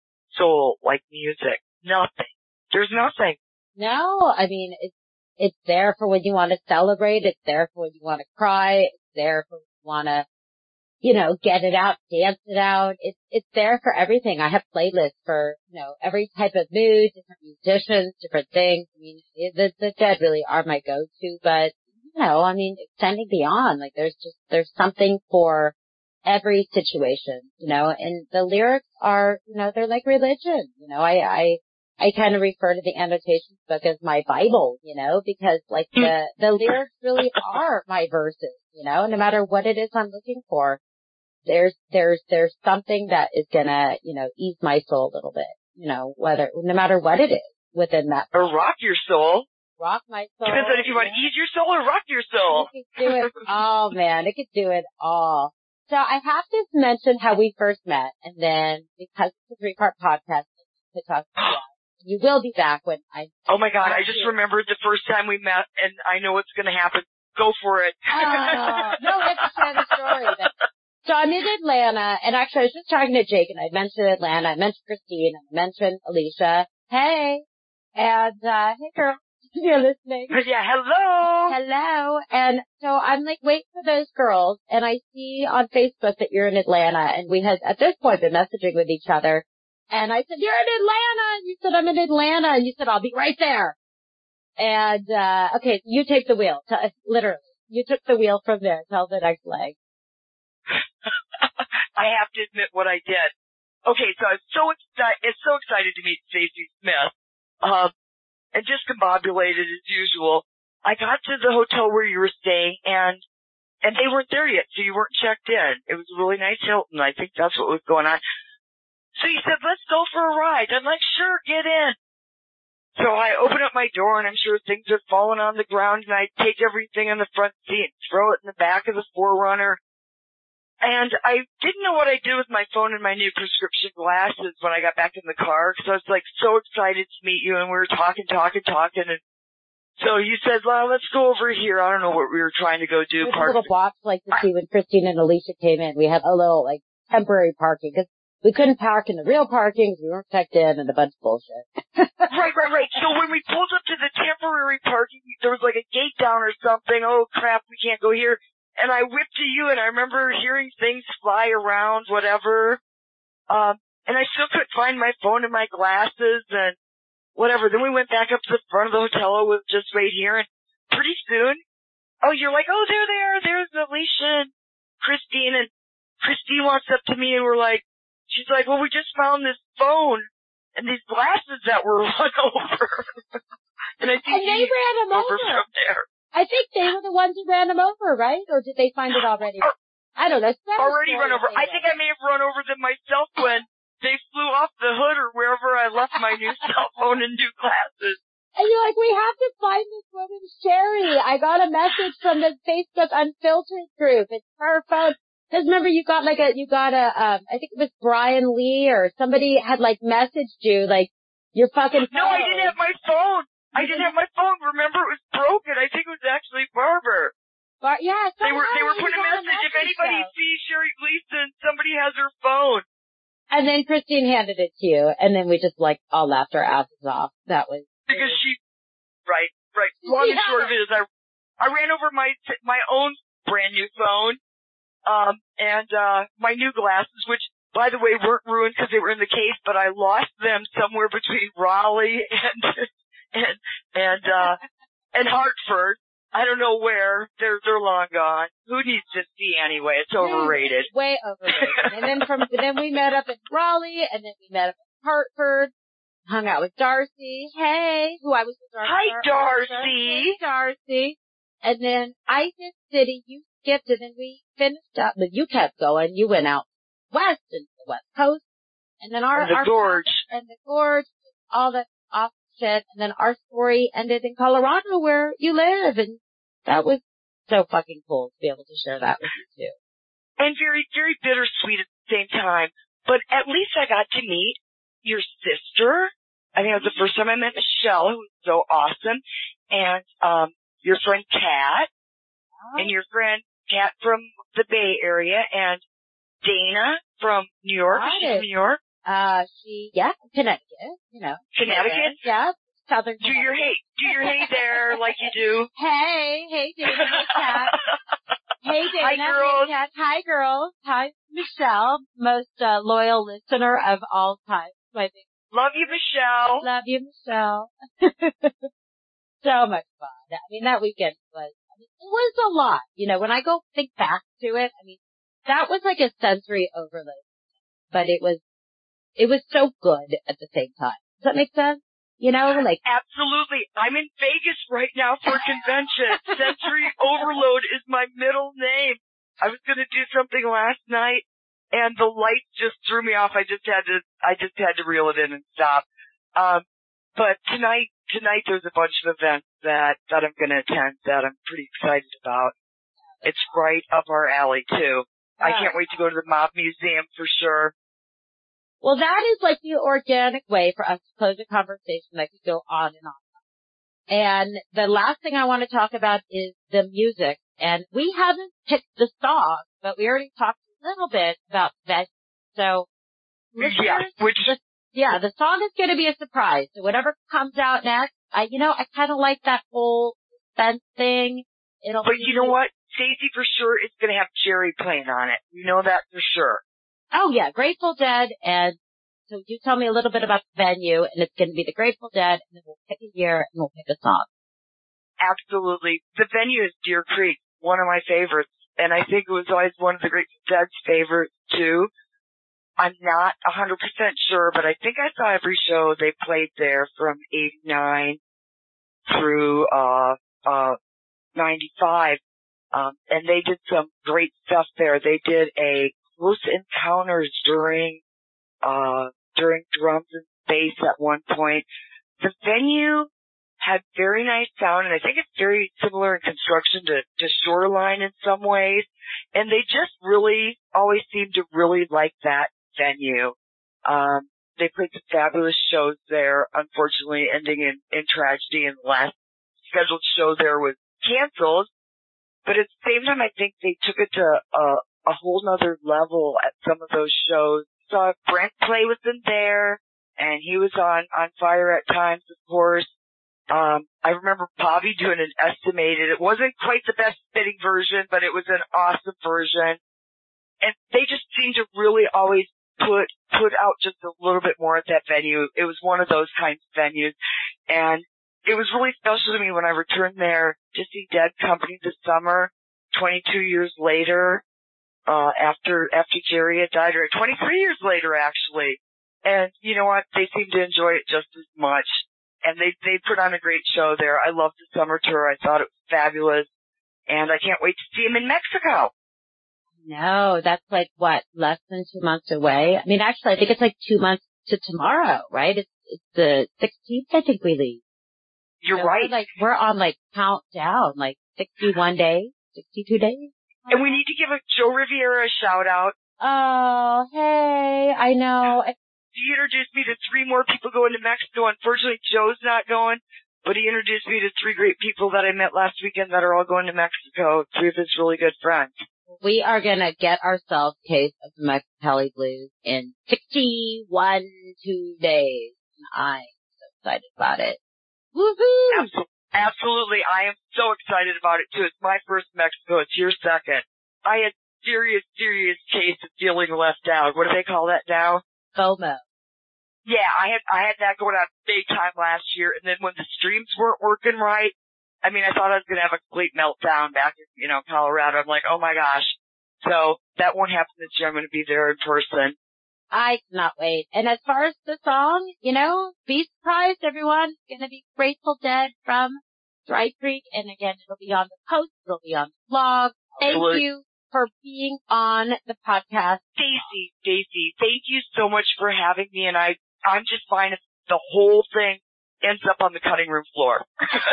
soul like music. Nothing. There's nothing. No, I mean, it's, it's there for when you want to celebrate. It's there for when you want to cry. It's there for when you want to, you know, get it out, dance it out. It's, it's there for everything. I have playlists for, you know, every type of mood, different musicians, different things. I mean, the, the Dead really are my go-to, but, you know, I mean, extending beyond, like there's just, there's something for every situation, you know, and the lyrics are, you know, they're like religion. You know, I, I, I kind of refer to the annotations book as my Bible, you know, because like the, the lyrics really are my verses, you know, no matter what it is I'm looking for, there's, there's, there's something that is gonna, you know, ease my soul a little bit, you know, whether, no matter what it is within that. Or rock your soul. Rock my soul. Depends on if you want to ease your soul or rock your soul. It could do it all, man. It could do it all. So I have to mention how we first met, and then because it's a three-part podcast, to talk about. You will be back when I... Oh my God, I just here. remembered the first time we met, and I know what's going to happen. Go for it. uh, no, let's share the story. That, so I'm in Atlanta, and actually I was just talking to Jake, and I mentioned Atlanta, I mentioned Christine, I mentioned Alicia. Hey. And, uh, hey girl, you're listening. Yeah, hello. Hello. And so I'm like waiting for those girls, and I see on Facebook that you're in Atlanta, and we had, at this point, been messaging with each other. And I said, you're in Atlanta. And you said, I'm in Atlanta. And you said, I'll be right there. And, uh, okay, you take the wheel. T- literally. You took the wheel from there. Tell the next leg. I have to admit what I did. Okay, so I was so excited, it's so excited to meet Stacey Smith. Um, and discombobulated as usual. I got to the hotel where you were staying, and, and they weren't there yet, so you weren't checked in. It was a really nice Hilton. I think that's what was going on. So you said, let's go for a ride. I'm like, sure, get in. So I open up my door, and I'm sure things are falling on the ground, and I take everything in the front seat and throw it in the back of the four runner. And I didn't know what I did with my phone and my new prescription glasses when I got back in the car, because I was like so excited to meet you, and we were talking, talking, talking, and so you said, well, let's go over here. I don't know what we were trying to go do. There's Park. a little box like to see when Christine and Alicia came in. We had a little like temporary parking because we couldn't park in the real parking because we weren't checked in and a bunch of bullshit. Right, right, right. So when we pulled up to the temporary parking, there was like a gate down or something. Oh crap, we can't go here. And I whipped to you, and I remember hearing things fly around, whatever. Um, and I still couldn't find my phone and my glasses and whatever. Then we went back up to the front of the hotel. I was just right here, and pretty soon, oh, you're like, oh, there they are. There's Alicia and Christine, and Christine walks up to me, and we're like, she's like, well, we just found this phone and these glasses that were run over. and I think and they ran them over. over from there. I think they were the ones who ran them over, right? Or did they find it already? Or, I don't know. already run over. I think I may have run over them myself when they flew off the hood or wherever I left my new cell phone and new glasses. And you're like, we have to find this woman, Sherry. I got a message from the Facebook Unfiltered group. It's her phone. Because remember, you got like a, you got a, um, I think it was Brian Lee or somebody had like messaged you, like, your fucking phone. No, I didn't have my phone. I didn't have my phone. Remember, it was broken. I think it was actually Barber. Bar- yeah, they were they were putting a message. message. If anybody though. sees Sherry Gleason, somebody has her phone. And then Christine handed it to you, and then we just like all laughed our asses off. That was because she, right, right. Long yeah. and short of it is, I I ran over my my own brand new phone, um, and uh my new glasses, which by the way weren't ruined because they were in the case, but I lost them somewhere between Raleigh and. and and uh and Hartford. I don't know where. They're they're long gone. Who needs to see anyway? It's overrated. Way overrated. And then from then we met up in Raleigh, and then we met up in Hartford, hung out with Darcy. Hey, who I was with Darcy. Hi, Darcy. Hey, Darcy. And then Icon City, you skipped, and then we finished up, but you kept going. You went out west and the West Coast, and then our and the our gorge and the gorge, all that awesome shit. And then our story ended in Colorado, where you live, and that was so fucking cool to be able to share that with you too. And very, very bittersweet at the same time. But at least I got to meet your sister. I think it was the first time I met Michelle, who was so awesome, and um your friend Kat, oh. and your friend Kat from the Bay Area, and Dana from New York. She's from New York. Uh, she, yeah, Connecticut, you know. Connecticut? Yeah, Southern Do your hey, do your hey there like you do. Hey, hey Dana, hey Kat. Hey Dana, hi girls. Hey Kat. Hi girls. Hi Michelle, most uh, loyal listener of all time. I think. Love you, Michelle. Love you, Michelle. So much fun. I mean, that weekend was, I mean, it was a lot. You know, when I go think back to it, I mean, that was like a sensory overload. But it was, it was so good at the same time. Does that make sense? You know, like. Absolutely. I'm in Vegas right now for a convention. Sensory overload is my middle name. I was going to do something last night and the lights just threw me off. I just had to, I just had to reel it in and stop. Um, but tonight, tonight there's a bunch of events that, that I'm going to attend that I'm pretty excited about. It's right up our alley too. I can't wait to go to the Mob Museum for sure. Well, that is like the organic way for us to close a conversation that could go on and on. And the last thing I want to talk about is the music. And we haven't picked the song, but we already talked a little bit about that. So, yeah, which, the, yeah, the song is going to be a surprise. So whatever comes out next, I, you know, I kind of like that whole suspense thing. It'll but be, you know what? Stacey for sure is going to have Jerry playing on it. You know that for sure. Oh yeah, Grateful Dead, and so you tell me a little bit about the venue, and it's going to be the Grateful Dead, and then we'll pick a year and we'll pick a song. Absolutely. The venue is Deer Creek, one of my favorites, and I think it was always one of the Grateful Dead's favorites too. I'm not one hundred percent sure, but I think I saw every show they played there from eighty-nine through, uh, uh, ninety-five. Um, and they did some great stuff there. They did a Close Encounters during, uh, during drums and bass at one point. The venue had very nice sound, and I think it's very similar in construction to, to Shoreline in some ways. And they just really always seem to really like that venue. Um, they played some fabulous shows there, unfortunately ending in, in tragedy, and the last scheduled show there was canceled. But at the same time, I think they took it to a, a whole nother level at some of those shows. Saw Brent play with them there, and he was on, on fire at times, of course. Um, I remember Bobby doing an estimated. It wasn't quite the best fitting version, but it was an awesome version. And they just seemed to really always put, put out just a little bit more at that venue. It was one of those kinds of venues. And it was really special to me when I returned there to see Dead Company this summer, twenty-two years later, uh, after, after Jerry had died, or twenty-three years later, actually. And you know what? They seemed to enjoy it just as much. And they, they put on a great show there. I loved the summer tour. I thought it was fabulous. And I can't wait to see him in Mexico. No, that's like what, less than two months away? I mean, actually, I think it's like two months to tomorrow, right? It's, it's the sixteenth, I think we leave. You're so right. We're like, we're on like countdown, like sixty-one days, sixty-two days. And we need to give a Joe Riviera a shout out. Oh, hey, I know. He introduced me to three more people going to Mexico. Unfortunately, Joe's not going, but he introduced me to three great people that I met last weekend that are all going to Mexico, three of his really good friends. We are going to get ourselves a case of the Mexicali Blues in sixty-one, two days. I'm so excited about it. Woohoo! Absolutely. Absolutely. I am so excited about it, too. It's my first Mexico. It's your second. I had serious, serious case of feeling left out. What do they call that now? FOMO. Yeah, I had, I had that going on big time last year, and then when the streams weren't working right, I mean, I thought I was gonna have a complete meltdown back in, you know, Colorado. I'm like, oh my gosh. So, that won't happen this year. I'm gonna be there in person. I cannot wait. And as far as the song, you know, be surprised, everyone. It's gonna be Grateful Dead from Dry Creek, and again, it'll be on the post, it'll be on the blog. Thank Absolutely. you for being on the podcast. Stacy, Stacy, thank you so much for having me, and I, I'm just fine if the whole thing ends up on the cutting room floor.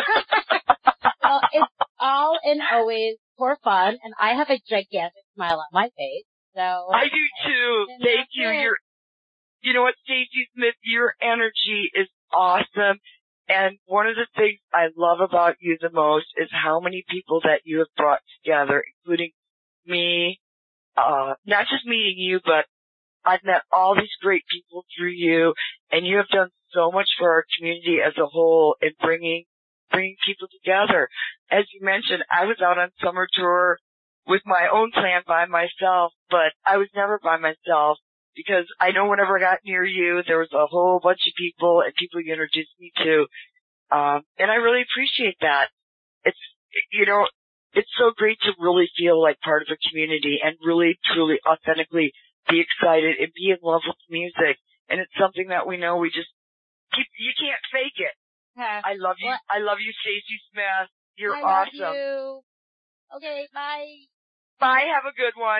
Well, it's all and always for fun, and I have a gigantic smile on my face, so. I do too. Thank you. It. You're, you know what, Stacy Smith, your energy is awesome. And one of the things I love about you the most is how many people that you have brought together, including me, uh, not just meeting you, but I've met all these great people through you, and you have done so much for our community as a whole in bringing, bringing people together. As you mentioned, I was out on summer tour with my own clan by myself, but I was never by myself because I know whenever I got near you, there was a whole bunch of people and people you introduced me to. Um, and I really appreciate that. It's, you know, it's so great to really feel like part of a community and really, truly, authentically be excited and be in love with music. And it's something that we know we just keep, you can't fake it. Yeah. I love you. What? I love you, Stacy Smith. You're I awesome. love you. Okay, bye. Bye. Have a good one.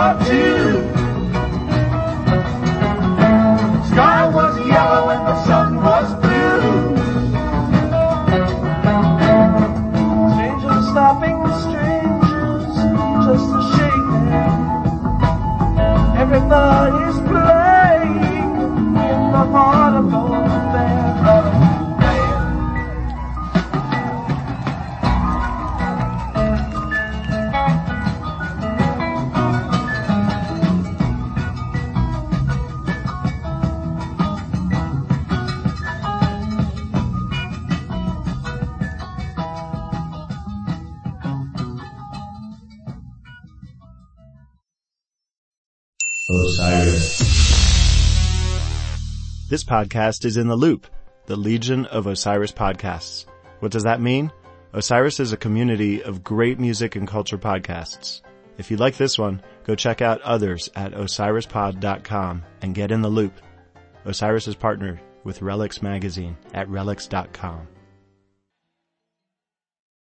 loved you. Sky was yellow and the sun was blue. Strangers stopping strangers just to shake hands. Everybody's playing in the heart of the band. Osiris. This podcast is in the Loop, the Legion of Osiris podcasts. What does that mean? Osiris is a community of great music and culture podcasts. If you like this one, go check out others at osiris pod dot com and get in the loop. Osiris is partnered with Relics Magazine at relics dot com.